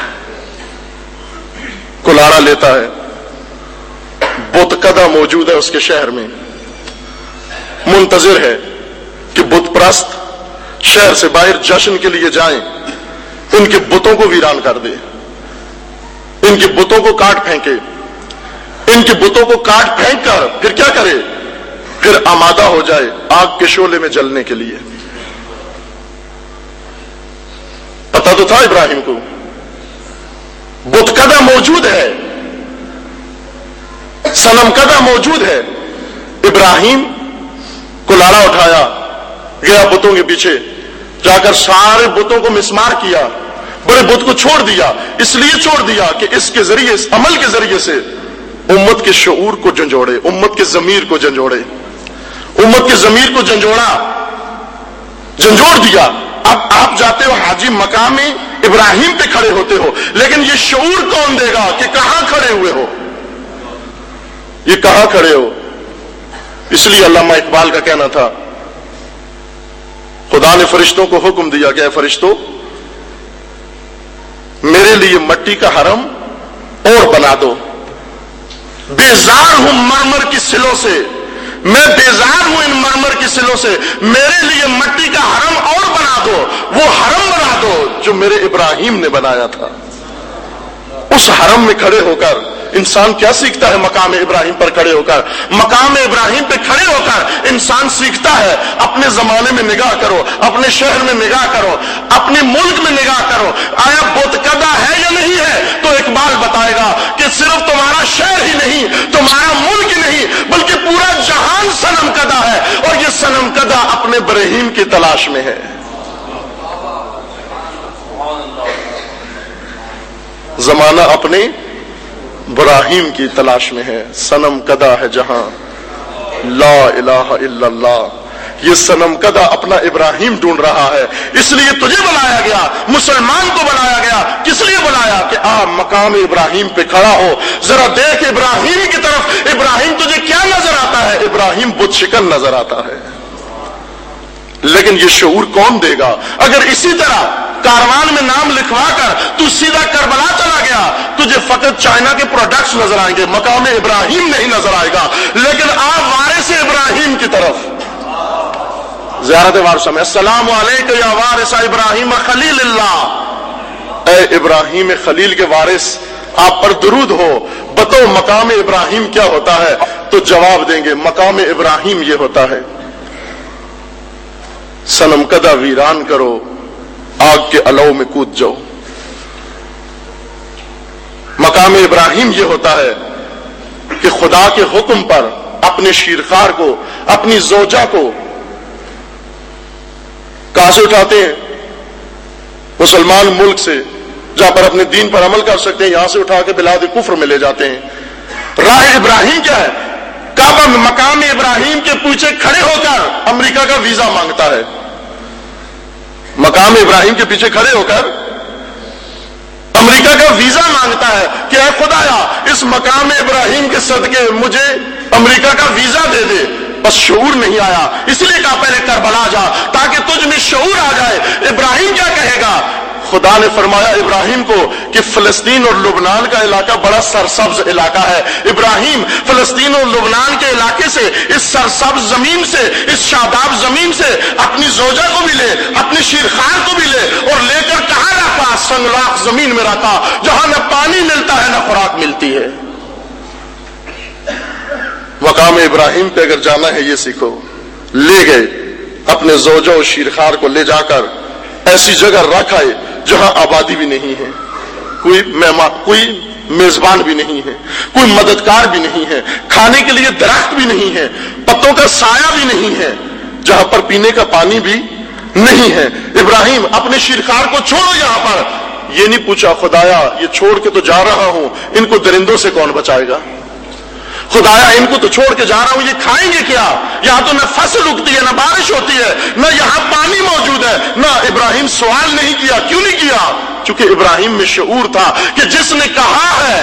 कुलाड़ा लेता है। बुतकदा मौजूद है उसके शहर में, मुंतजिर है कि बुत परस्त शहर से बाहर जश्न के लिए जाएं, इनके बुतों को वीरान कर दे, इनके बुतों को काट फेंके, इनके बुतों को काट फेंक कर फिर क्या करे? फिर आमादा हो जाए आग के शोले में जलने के लिए। पता तो था इब्राहिम को, बुतकदा मौजूद है, सनमकदा मौजूद है। इब्राहिम कुलाड़ा उठाया, गया बुतों के पीछे, जाकर सारे बुतों को मिसमार किया, बड़े बुत को छोड़ दिया। इसलिए छोड़ दिया कि इसके जरिए, इस अमल के जरिए से उम्मत के शऊर को झंझोड़े, उम्मत के जमीर को झंझोड़े, उम्मत के जमीर को झंझोड़ दिया। अब आप जाते हो हाजी मकाम इब्राहिम पे खड़े होते हो, लेकिन ये शऊर कौन देगा कि कहां खड़े हुए हो, ये कहां खड़े हो? इसलिए अल्लामा इकबाल का कहना था, खुदा ने फरिश्तों को हुक्म दिया कि फरिश्तों मेरे लिए मट्टी का हरम और बना दो। बेजार हूं मरमर की सिलों से, मैं बेजार हूं इन मरमर की सिलों से, मेरे लिए मट्टी का हरम और बना दो, वो हरम बना दो जो मेरे इब्राहिम ने बनाया था। उस हरम में खड़े होकर इंसान क्या सीखता है? मकाम इब्राहिम पर खड़े होकर, मकाम इब्राहिम पे खड़े होकर इंसान सीखता है। अपने जमाने में निगाह करो, अपने शहर में निगाह करो, अपने मुल्क में निगाह करो, आया बुतकदा है या नहीं है? तो इकबाल बताएगा कि सिर्फ तुम्हारा शहर ही नहीं, तुम्हारा मुल्क ही नहीं, बल्कि पूरा जहान सनमकदा है, और ये सनमकदा अपने इब्राहिम की तलाश में है। जमाना अपने इब्राहिम की तलाश में है। सनम कदा है जहां ला इलाहा इल्लल्लाह, ये सनम कदा अपना इब्राहिम ढूंढ रहा है। इसलिए तुझे बुलाया गया, मुसलमान को बुलाया गया। किस लिए बुलाया? कि आ मकाम इब्राहिम पे खड़ा हो, जरा देख इब्राहिम की तरफ। इब्राहिम तुझे क्या नजर आता है? इब्राहिम बुत शिकन नजर आता है। लेकिन ये शऊर कौन देगा? अगर इसी तरह कारवान में नाम लिखवा कर तू सीधा करबला चला गया, तुझे फकत चाइना के प्रोडक्ट्स नजर आएंगे, मकाम इब्राहिम नहीं नजर आएगा। लेकिन आप वारिस इब्राहिम की तरफ ज़ियारत वारसा में, अस्सलामु अलैका या वारिस इब्राहिम खलीलिल्लाह, ए इब्राहिम खलील के वारिस आप पर दुरूद हो। बताओ मकाम इब्राहिम क्या होता है? तो जवाब देंगे मकाम इब्राहिम ये होता है, सनम कदा वीरान करो, आग के अलाव में कूद जाओ। مقام ابراہیم یہ ہوتا ہے کہ خدا کے حکم پر اپنے شیرخوار کو، اپنی زوجہ کو کہاں سے اٹھاتے ہیں؟ مسلمان ملک سے، جہاں پر اپنے دین پر عمل کر سکتے ہیں، یہاں سے اٹھا کے بلاد کفر میں لے جاتے ہیں۔ راہ ابراہیم کیا ہے؟ کعبہ مقام ابراہیم کے پیچھے کھڑے ہو کر امریکہ کا ویزا مانگتا ہے۔ مقام ابراہیم کے پیچھے کھڑے ہو کر امریکہ کا ویزا مانگتا ہے کہ اے خدایا اس مقام ابراہیم کے صدقے مجھے امریکہ کا ویزا دے دے۔ بس شعور نہیں آیا، اس لیے کہا پہلے کربلا جا تاکہ تجھ میں شعور آ جائے۔ ابراہیم کیا کہے گا؟ خدا نے فرمایا ابراہیم کو کہ فلسطین اور لبنان کا علاقہ بڑا سرسبز علاقہ ہے۔ ابراہیم فلسطین اور لبنان کے علاقے سے، اس سرسبز زمین سے، اس شاداب زمین سے اپنی زوجہ کو بھی لے، اپنی شیرخوار کو بھی لے، اور لے کر کہاں رکھا؟ سنگلاخ زمین میں رکھا، جہاں نہ پانی ملتا ہے نہ خوراک ملتی ہے۔ مقام ابراہیم پہ اگر جانا ہے یہ سیکھو۔ لے گئے اپنے زوجہ اور شیرخوار کو، لے جا کر ایسی جگہ رکھائے جہاں آبادی بھی نہیں ہے، کوئی مہمان، کوئی میزبان بھی نہیں ہے، کوئی مددگار بھی نہیں ہے، کھانے کے لیے درخت بھی نہیں ہے، پتوں کا سایہ بھی نہیں ہے، جہاں پر پینے کا پانی بھی نہیں ہے۔ ابراہیم اپنے شیرخوار کو چھوڑو یہاں پر، یہ نہیں پوچھا خدایا یہ چھوڑ کے تو جا رہا ہوں، ان کو درندوں سے کون بچائے گا؟ خدایا ان کو تو چھوڑ کے جا رہا ہوں، یہ کھائیں گے کیا؟ یہاں تو نہ فصل اگتی ہے، نہ بارش ہوتی ہے، نہ یہاں پانی موجود ہے۔ نہ ابراہیم سوال نہیں کیا۔ کیوں نہیں کیا؟ چونکہ ابراہیم میں شعور تھا کہ جس نے کہا ہے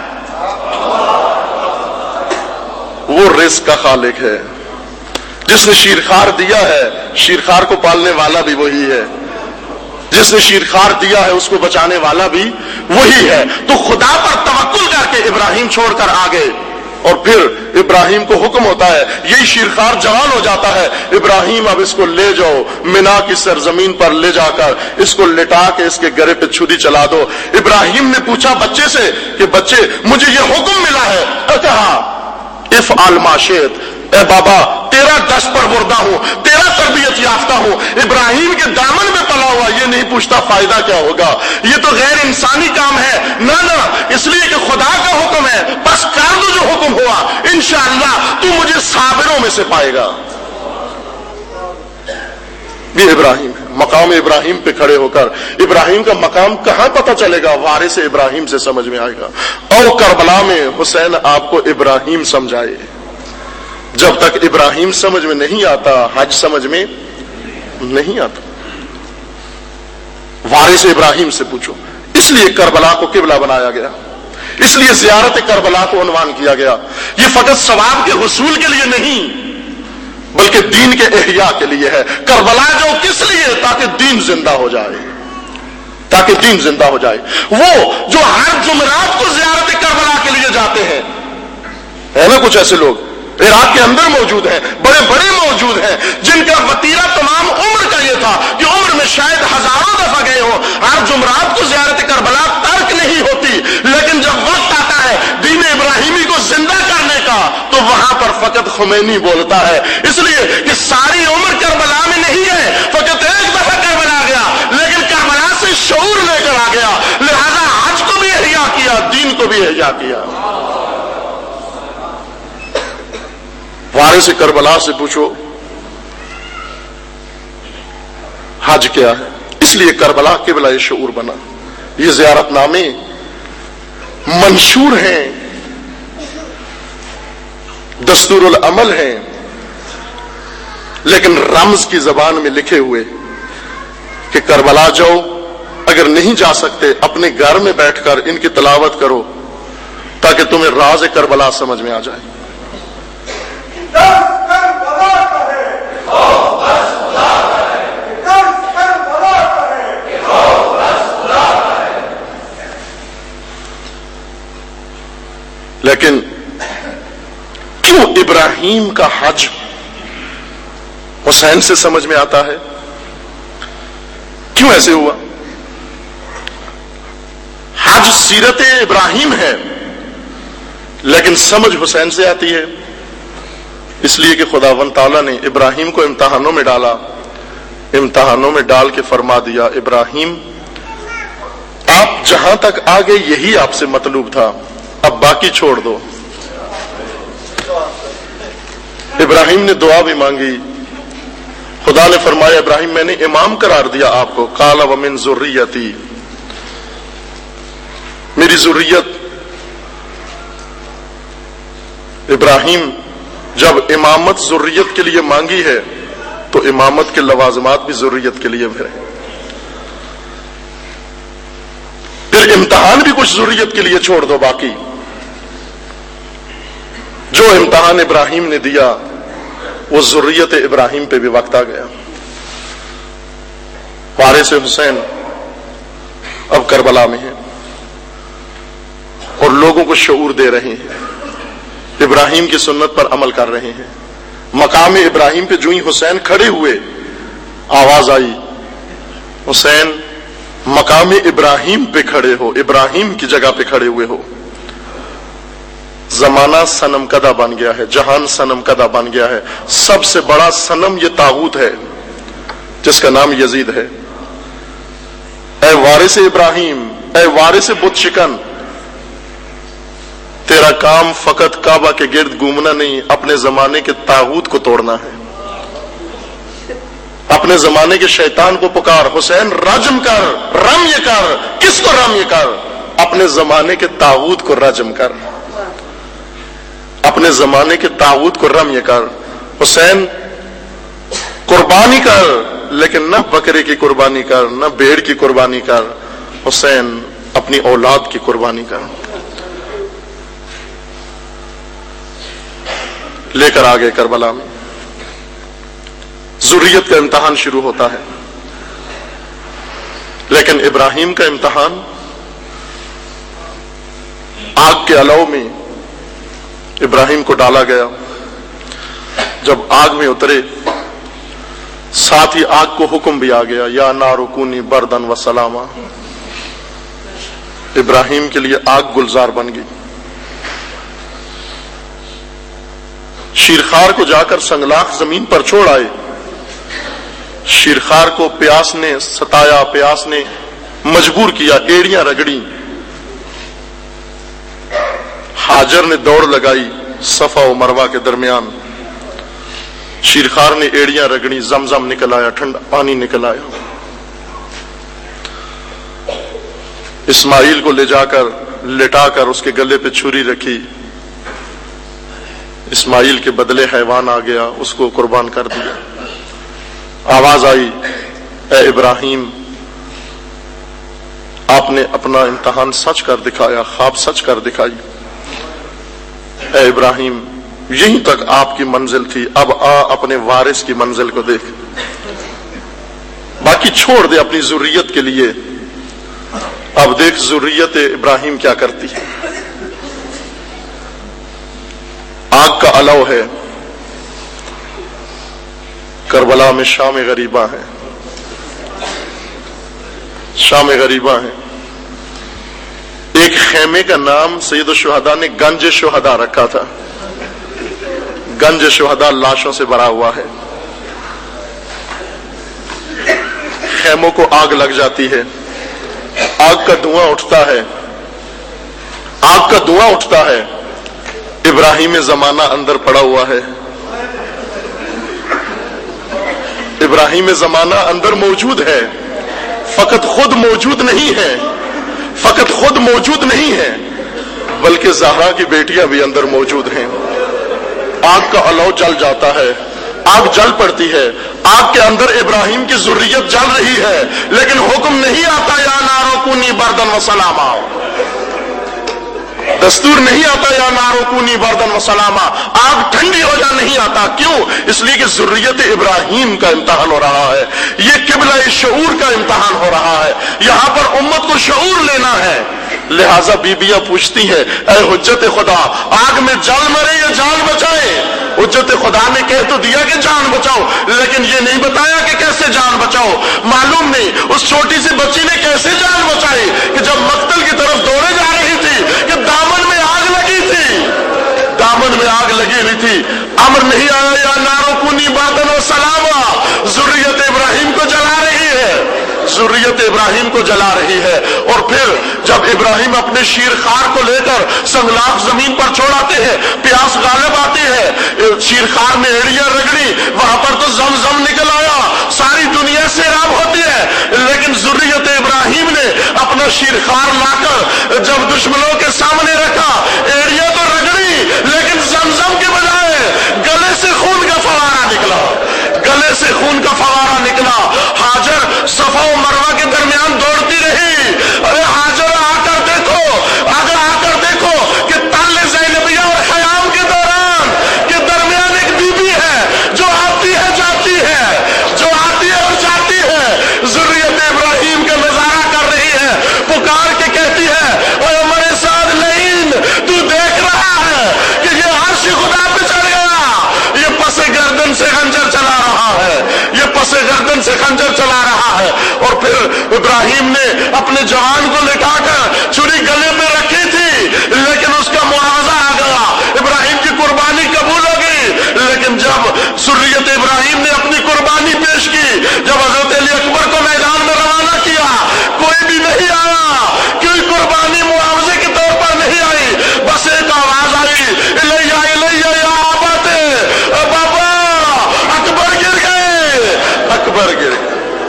وہ رزق کا خالق ہے، جس نے شیرخوار دیا ہے شیرخوار کو پالنے والا بھی وہی ہے، جس نے شیرخوار دیا ہے اس کو بچانے والا بھی وہی ہے۔ تو خدا پر توکل کر کے ابراہیم چھوڑ کر آ گئے، اور پھر ابراہیم کو حکم ہوتا ہے، یہی شیرخوار جوان ہو جاتا ہے، ابراہیم اب اس کو لے جاؤ منا کی سرزمین پر، لے جا کر اس کو لٹا کے اس کے گرے پہ چھری چلا دو۔ ابراہیم نے پوچھا بچے سے کہ بچے مجھے یہ حکم ملا ہے، کہا افعل ما شئت، اے بابا تیرا دست پر بردہ ہوں، تیرا تربیت یافتہ ہوں۔ ابراہیم کے دامن میں پلا ہوا، یہ نہیں پوچھتا فائدہ کیا ہوگا، یہ تو غیر انسانی کام ہے، نہ اس لیے کہ خدا کا حکم ہے، بس کر دو جو حکم ہوا، انشاءاللہ تو مجھے صابروں میں سے پائے گا۔ یہ ابراہیم ہے۔ مقام ابراہیم پہ کھڑے ہو کر ابراہیم کا مقام کہاں پتہ چلے گا؟ وارث ابراہیم سے سمجھ میں آئے گا۔ اور کربلا میں حسین آپ کو ابراہیم سمجھائے۔ جب تک ابراہیم سمجھ میں نہیں آتا حج سمجھ میں نہیں آتا۔ وارث ابراہیم سے پوچھو۔ اس لیے کربلا کو قبلہ بنایا گیا، اس لیے زیارت کربلا کو عنوان کیا گیا۔ یہ فقط ثواب کے حصول کے لیے نہیں بلکہ دین کے احیاء کے لیے ہے۔ کربلا جو کس لیے؟ تاکہ دین زندہ ہو جائے، تاکہ دین زندہ ہو جائے۔ وہ جو ہر جمعرات کو زیارت کربلا کے لیے جاتے ہیں، ہے نا کچھ ایسے لوگ عراق کے اندر موجود ہیں، بڑے بڑے موجود ہیں، جن کا وتیرہ تمام عمر کا یہ تھا کہ عمر میں شاید ہزاروں دفعہ گئے ہو، ہر جمعرات کو زیارت کربلا ترک نہیں ہوتی، لیکن جب وقت آتا ہے دین ابراہیمی کو زندہ کرنے کا تو وہاں پر فقط خمینی بولتا ہے، اس لیے کہ ساری عمر کربلا میں نہیں ہے، فقط ایک دفعہ کربلا گیا، لیکن کربلا سے شعور لے کر آ گیا، لہذا حج کو بھی احیا کیا، دین کو بھی احیا کیا۔ وارث کربلا سے پوچھو حج کیا ہے؟ اس لیے کربلا قبلہ شعور بنا۔ یہ زیارت نامے منشور ہیں، دستور العمل ہیں، لیکن رمز کی زبان میں لکھے ہوئے کہ کربلا جاؤ، اگر نہیں جا سکتے اپنے گھر میں بیٹھ کر ان کی تلاوت کرو تاکہ تمہیں راز کربلا سمجھ میں آ جائے۔ لیکن کیوں ابراہیم کا حج حسین سے سمجھ میں آتا ہے؟ کیوں ایسے ہوا؟ حج سیرت ابراہیم ہے لیکن سمجھ حسین سے آتی ہے، اس لیے کہ خداوند تعالیٰ نے ابراہیم کو امتحانوں میں ڈالا، امتحانوں میں ڈال کے فرما دیا ابراہیم आप जहां तक आ गए यही आपसे मतलूब था, अब बाकी छोड़ दो। इब्राहिम ने दुआ भी मांगी, खुदा ने फरमाया इब्राहिम मैंने इमाम करार दिया आपको, काला व मिन ज़ुर्रियती, मेरी ज़ुर्रियत। इब्राहिम जब इमामत ज़ुर्रियत के लिए मांगी है तो इमामत के लवाजमात भी ज़ुर्रियत के लिए फिर इम्तिहान भी कुछ ज़ुर्रियत के लिए छोड़ दो बाकी। जो इम्तिहान इब्राहिम ने दिया वो ज़ुर्रियत इब्राहिम पे भी वक्त आ गया। वारिस हुसैन अब करबला में हैं और लोगों को शऊर दे रहे हैं, इब्राहिम की सुन्नत पर अमल कर रहे हैं। मकाम इब्राहिम पे जो ही हुसैन खड़े हुए आवाज आई, हुसैन मकाम इब्राहिम पे खड़े हो, इब्राहिम की जगह पे खड़े हुए हो। जमाना सनम कदा बन गया है, जहान सनम कदा बन गया है। सबसे बड़ा सनम ये तागूत है जिसका नाम यजीद है। ऐ वारिस इब्राहिम, ऐ वारिस बुत शिकन, तेरा काम फकत काबा के गिर्द घूमना नहीं, अपने जमाने के तागूत को तोड़ना है। अपने जमाने के शैतान को पुकार, हुसैन रजम कर, रम्य कर। किसको रम्य कर? अपने जमाने के तागूत को रजम कर, अपने जमाने के तागूत को रम्य कर। हुसैन कुर्बानी कर, लेकिन न बकरे की कुर्बानी कर, न भेड़ की कुर्बानी कर। हुसैन अपनी औलाद की कुर्बानी कर। लेकर आ गए करबला में। ज़ुर्रियत का इम्तिहान शुरू होता है, लेकिन इब्राहिम का इम्तिहान आग के अलौ में इब्राहिम को डाला गया। जब आग में उतरे साथ ही आग को हुक्म भी आ गया, या नारुकूनी बरदन व सलामा। इब्राहिम के लिए आग गुलजार बन गई। शीरखार को जाकर संगलाख जमीन पर छोड़ आए। शीरखार को प्यास ने सताया, प्यास ने मजबूर किया, एड़ियां रगड़ी। हाजर ने दौड़ लगाई सफा और मरवा के दरमियान। शीरखार ने एड़ियां रगड़ी, जमजम निकल आया, ठंडा पानी निकल आया। इस्माइल को ले जाकर लिटाकर उसके गले पे छुरी रखी। इस्माइल के बदले हैवान आ गया, उसको कुर्बान कर दिया। आवाज आई, ए इब्राहिम, आपने अपना इम्तिहान सच कर दिखाया, ख्वाब सच कर दिखाई। ए इब्राहिम, यहीं तक आपकी मंजिल थी, अब आ अपने वारिस की मंजिल को देख। बाकी छोड़ दे अपनी ज़ुर्रियत के लिए। अब देख ज़ुर्रियत इब्राहिम क्या करती है। आग का अलौ है, करबला में शाम गरीबा है, शाम गरीबा है। एक खेमे का नाम सैयद शुहदा ने गंज शुहदा रखा था। गंज शुहदा लाशों से भरा हुआ है। खेमों को आग लग जाती है, आग का धुआं उठता है, आग का धुआं उठता है। इब्राहिम जमाना अंदर पड़ा हुआ है। इब्राहिम जमाना अंदर मौजूद है, फकत खुद मौजूद नहीं है, फकत खुद मौजूद नहीं है, बल्कि ज़हरा की बेटियां भी अंदर मौजूद हैं। आग का अलौ जल जाता है, आग जल पड़ती है। आग के अंदर इब्राहिम की ज़ुर्रियत जल रही है, लेकिन हुक्म नहीं आता या नारुकूनी बरदन व सलामा। दस्तूर नहीं आता या नारुकूनी बरदन व सलामा। आग ठंडी हो जा नहीं आता। क्यों? इसलिए कि ज़ुर्रियत इब्राहिम का इम्तिहान हो रहा है। ये किबला शऊर का इम्तिहान हो रहा है। यहां पर उम्मत को शऊर लेना है। लिहाजा बीबियां पूछती है, ऐ हुज्जत खुदा, आग में जल मरे या जान बचाए? हुज्जत खुदा ने कह तो दिया कि जान बचाओ, लेकिन ये नहीं बताया कि कैसे जान बचाओ। मालूम नहीं उस छोटी सी बच्ची ने कैसे जान बचाई कि जब मक्तल की तरफ दौड़े जा रही थी कि दामन में आग लगी थी, दामन में आग लगी हुई थी। अमर नहीं आया या नारुकूनी बरदन व सलामा। ज़ुर्रियत इब्राहिम को जला रही है, ذریت ابراہیم کو جلا رہی ہے۔ اور پھر جب ابراہیم اپنے شیرخوار کو لے کر سنگلاخ زمین پر چھوڑاتے ہیں، پیاس غالب آتی ہے، شیرخوار نے ایڑیاں رگڑی، وہاں پر تو زمزم نکل آیا، ساری دنیا سیراب ہوتی ہے، لیکن ذریت ابراہیم نے اپنا شیرخوار لا کر جب دشمنوں کے سامنے رکھا، ایڑیاں تو رگڑی لیکن زمزم کے بجائے گلے سے خون کا فوارہ نکلا، گلے سے خون کا فوارہ نکلا۔ ہاجر صفا و مروہ کے درمیان دوڑتی رہی، ارے ہاجر آ کر دیکھو، اگر آ کر دیکھو کہ تل زینبیہ اور خیام کے دوران کے درمیان ایک بی بی ہے جو آتی ہے جاتی ہے، جو آتی ہے اور جاتی ہے، ذریت ابراہیم کا نظارہ کر رہی ہے، پکار کے کہتی ہے اے عمر سعد لعین، تو دیکھ رہا ہے کہ یہ عرش خدا پہ چڑھ گیا، یہ پس گردن سے خنجر چلا رہا ہے، یہ پس گردن سے خنجر چلا رہا ہے۔ اور پھر ابراہیم نے اپنے جوان کو لٹا کر چھری گلے میں رکھی تھی، لیکن اس کا معاوضہ آ گیا، ابراہیم کی قربانی قبول ہو گئی، لیکن جب ذریت ابراہیم نے اپنی قربانی پیش کی، جب حضرت علی اکبر کو میدان میں روانہ کیا، کوئی بھی نہیں آیا، کوئی قربانی معاوضے کے طور پر نہیں آئی، بس ایک آواز آئی، الیہ الیہ یا آباتے، بابا اکبر گر گئے، اکبر گر گئے۔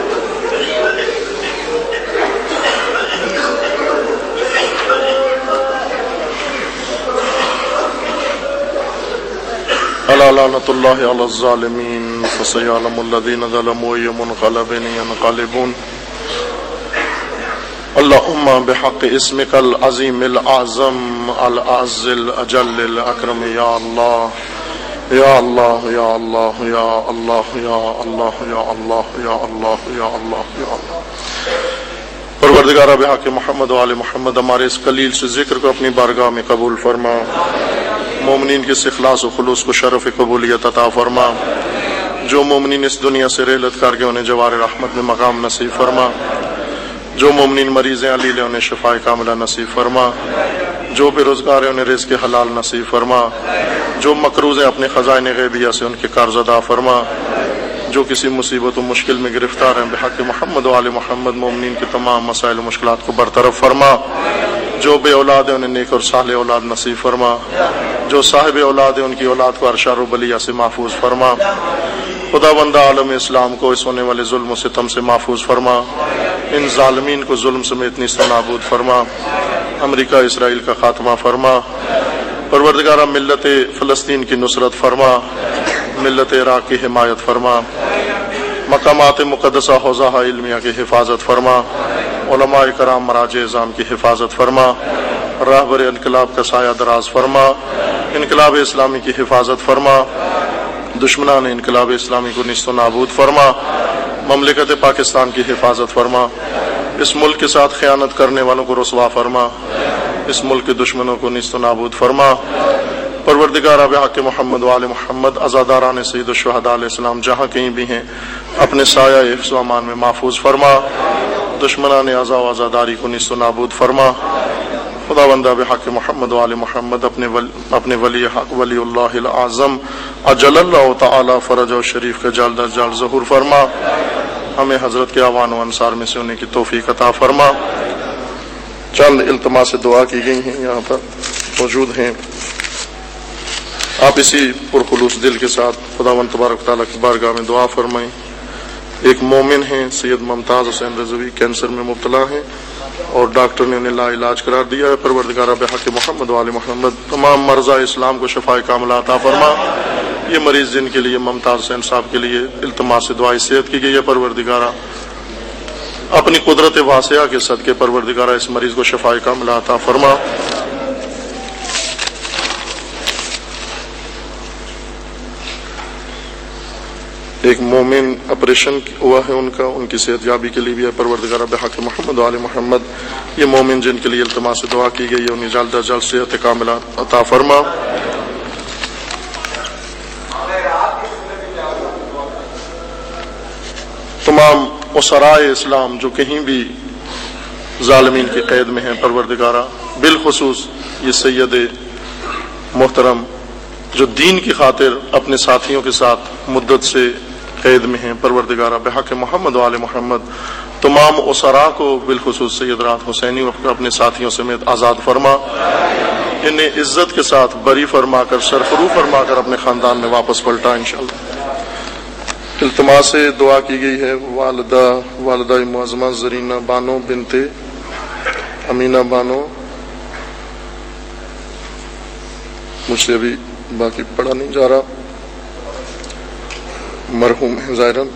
الا لعنۃ اللہ علی الظالمین فسیعلم الذین ظلموا ای منقلب ینقلبون۔ اللہم بحق اسمک العظیم الاعظم الاعز الاجل الاکرم یا اللہ یا اللہ یا اللہ یا اللہ یا اللہ یا اللہ یا اللہ یا اللہ یا اللہ۔ پروردگارہ بحق محمد و آل محمد ہمارے اس قلیل سے ذکر کو اپنی بارگاہ میں قبول فرما، مومنین کے اخلاص و خلوص کو شرف قبولیت عطا فرما، جو مومنین اس دنیا سے رحلت کر کے انہیں جوار رحمت میں مقام نصیب فرما، جو مومنین مریض ہیں علیل انہیں شفاء کاملہ نصیب فرما، جو بے روزگار ہیں انہیں رزق حلال نصیب فرما، جو مقروض ہیں اپنے خزائن غیبیہ سے ان کے قرض ادا فرما، جو کسی مصیبت و مشکل میں گرفتار ہیں بحق محمد و آل محمد مومنین کے تمام مسائل و مشکلات کو برطرف فرما، جو بے اولاد ہیں انہیں نیک اور صالح اولاد نصیب فرما، جو صاحب اولاد ہیں ان کی اولاد کو ہر شر و بلیہ سے محفوظ فرما، خدا بندہ عالم اسلام کو اس ہونے والے ظلم و ستم سے محفوظ فرما، ان ظالمین کو ظلم سمیت نیست و نابود فرما، امریکہ اسرائیل کا خاتمہ فرما، پروردگارہ ملت فلسطین کی نصرت فرما، ملت عراق کی حمایت فرما، مقامات مقدسہ حوزہ علمیہ کی حفاظت فرما، علماء کرام مراجع اعظام کی حفاظت فرما، راہبر انقلاب کا سایہ دراز فرما، انقلاب اسلامی کی حفاظت فرما، دشمنان انقلاب اسلامی کو نیست و نابود فرما، مملکت پاکستان کی حفاظت فرما، اس ملک کے ساتھ خیانت کرنے والوں کو رسوا فرما، اس ملک کے دشمنوں کو نیست و نابود فرما۔ پروردگارہ بحق محمد و آل محمد عزاداران سید الشہداء علیہ السلام جہاں کہیں بھی ہیں اپنے سایہ حفظ و امان میں محفوظ فرما، دشمنان عزا و عزاداری کو نیست و نابود فرما۔ خدا بندہ بحق محمد و آل محمد اپنے ولی حق ولی اللہ الاعظم اجل اللہ تعالی فرج و شریف کا جلد از جلد ظہور فرما، ہمیں حضرت کے اعوان و انصار میں سے ہونے کی توفیق عطا فرما۔ چند التماس دعا کی گئی ہیں یہاں پر موجود ہیں، آپ اسی پرخلوص دل کے ساتھ خداوند تبارک تعالیٰ کی بارگاہ میں دعا فرمائیں۔ ایک مومن ہیں سید ممتاز حسین رضوی، کینسر میں مبتلا ہیں اور ڈاکٹر نے انہیں لا علاج قرار دیا ہے۔ پروردگارہ بحق محمد و آل محمد تمام مرضى اسلام کو شفاء کاملہ عطا فرما۔ یہ مریض جن کے لیے ممتاز حسین صاحب کے لیے التماس دعائیں صحت کی گئی ہے، پروردگارہ اپنی قدرت واسعہ کے صدقے پروردگارہ اس مریض کو شفاء کاملہ عطا فرما۔ ایک مومن آپریشن ہوا ہے ان کا، ان کی صحت یابی کے لیے بھی ہے پروردگارہ بحق محمد و آل محمد یہ مومن جن کے لیے التماس دعا کی گئی ہے انہیں جلد از جلد صحت کاملہ عطا فرما۔ تمام اسرائے اسلام جو کہیں بھی ظالمین کی قید میں ہیں پروردگارہ، بالخصوص یہ سید محترم جو دین کی خاطر اپنے ساتھیوں کے ساتھ مدت سے قید میں ہیں، پروردگارہ بحق محمد و آل محمد تمام اسرا کو بالخصوص سید رات حسینی وقت اپنے ساتھیوں سمیت آزاد فرما، انہیں عزت کے ساتھ بری فرما کر سرفرو فرما کر اپنے خاندان میں واپس پلٹا انشاءاللہ۔ التماس سے دعا کی گئی ہے والدہ معظمہ زرینہ بانو بنت امینہ بانو، مجھ سے ابھی باقی پڑھا نہیں جا رہا، مرحوم ہیں ظاہراً۔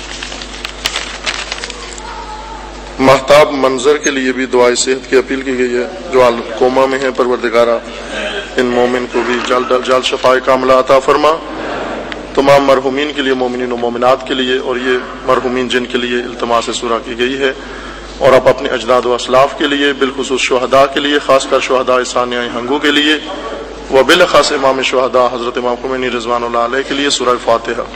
مہتاب منظر کے لیے بھی دعائے صحت کی اپیل کی گئی ہے، جو کوما میں ہیں، پروردگارہ ان مومن کو بھی جلد شفائے کاملہ عطا فرما۔ تمام مرحومین کے لیے، مومنین و مومنات کے لیے، اور یہ مرحومین جن کے لیے التماس سورہ کی گئی ہے، اور اب اپنے اجداد و اسلاف کے لیے، بالخصوص شہداء کے لیے، خاص کر شہداء ثانیہ ہنگو کے لیے، و بالخاص امام شہداء حضرت امام خمینی رضوان اللہ علیہ کے لیے سورہ فاتحہ۔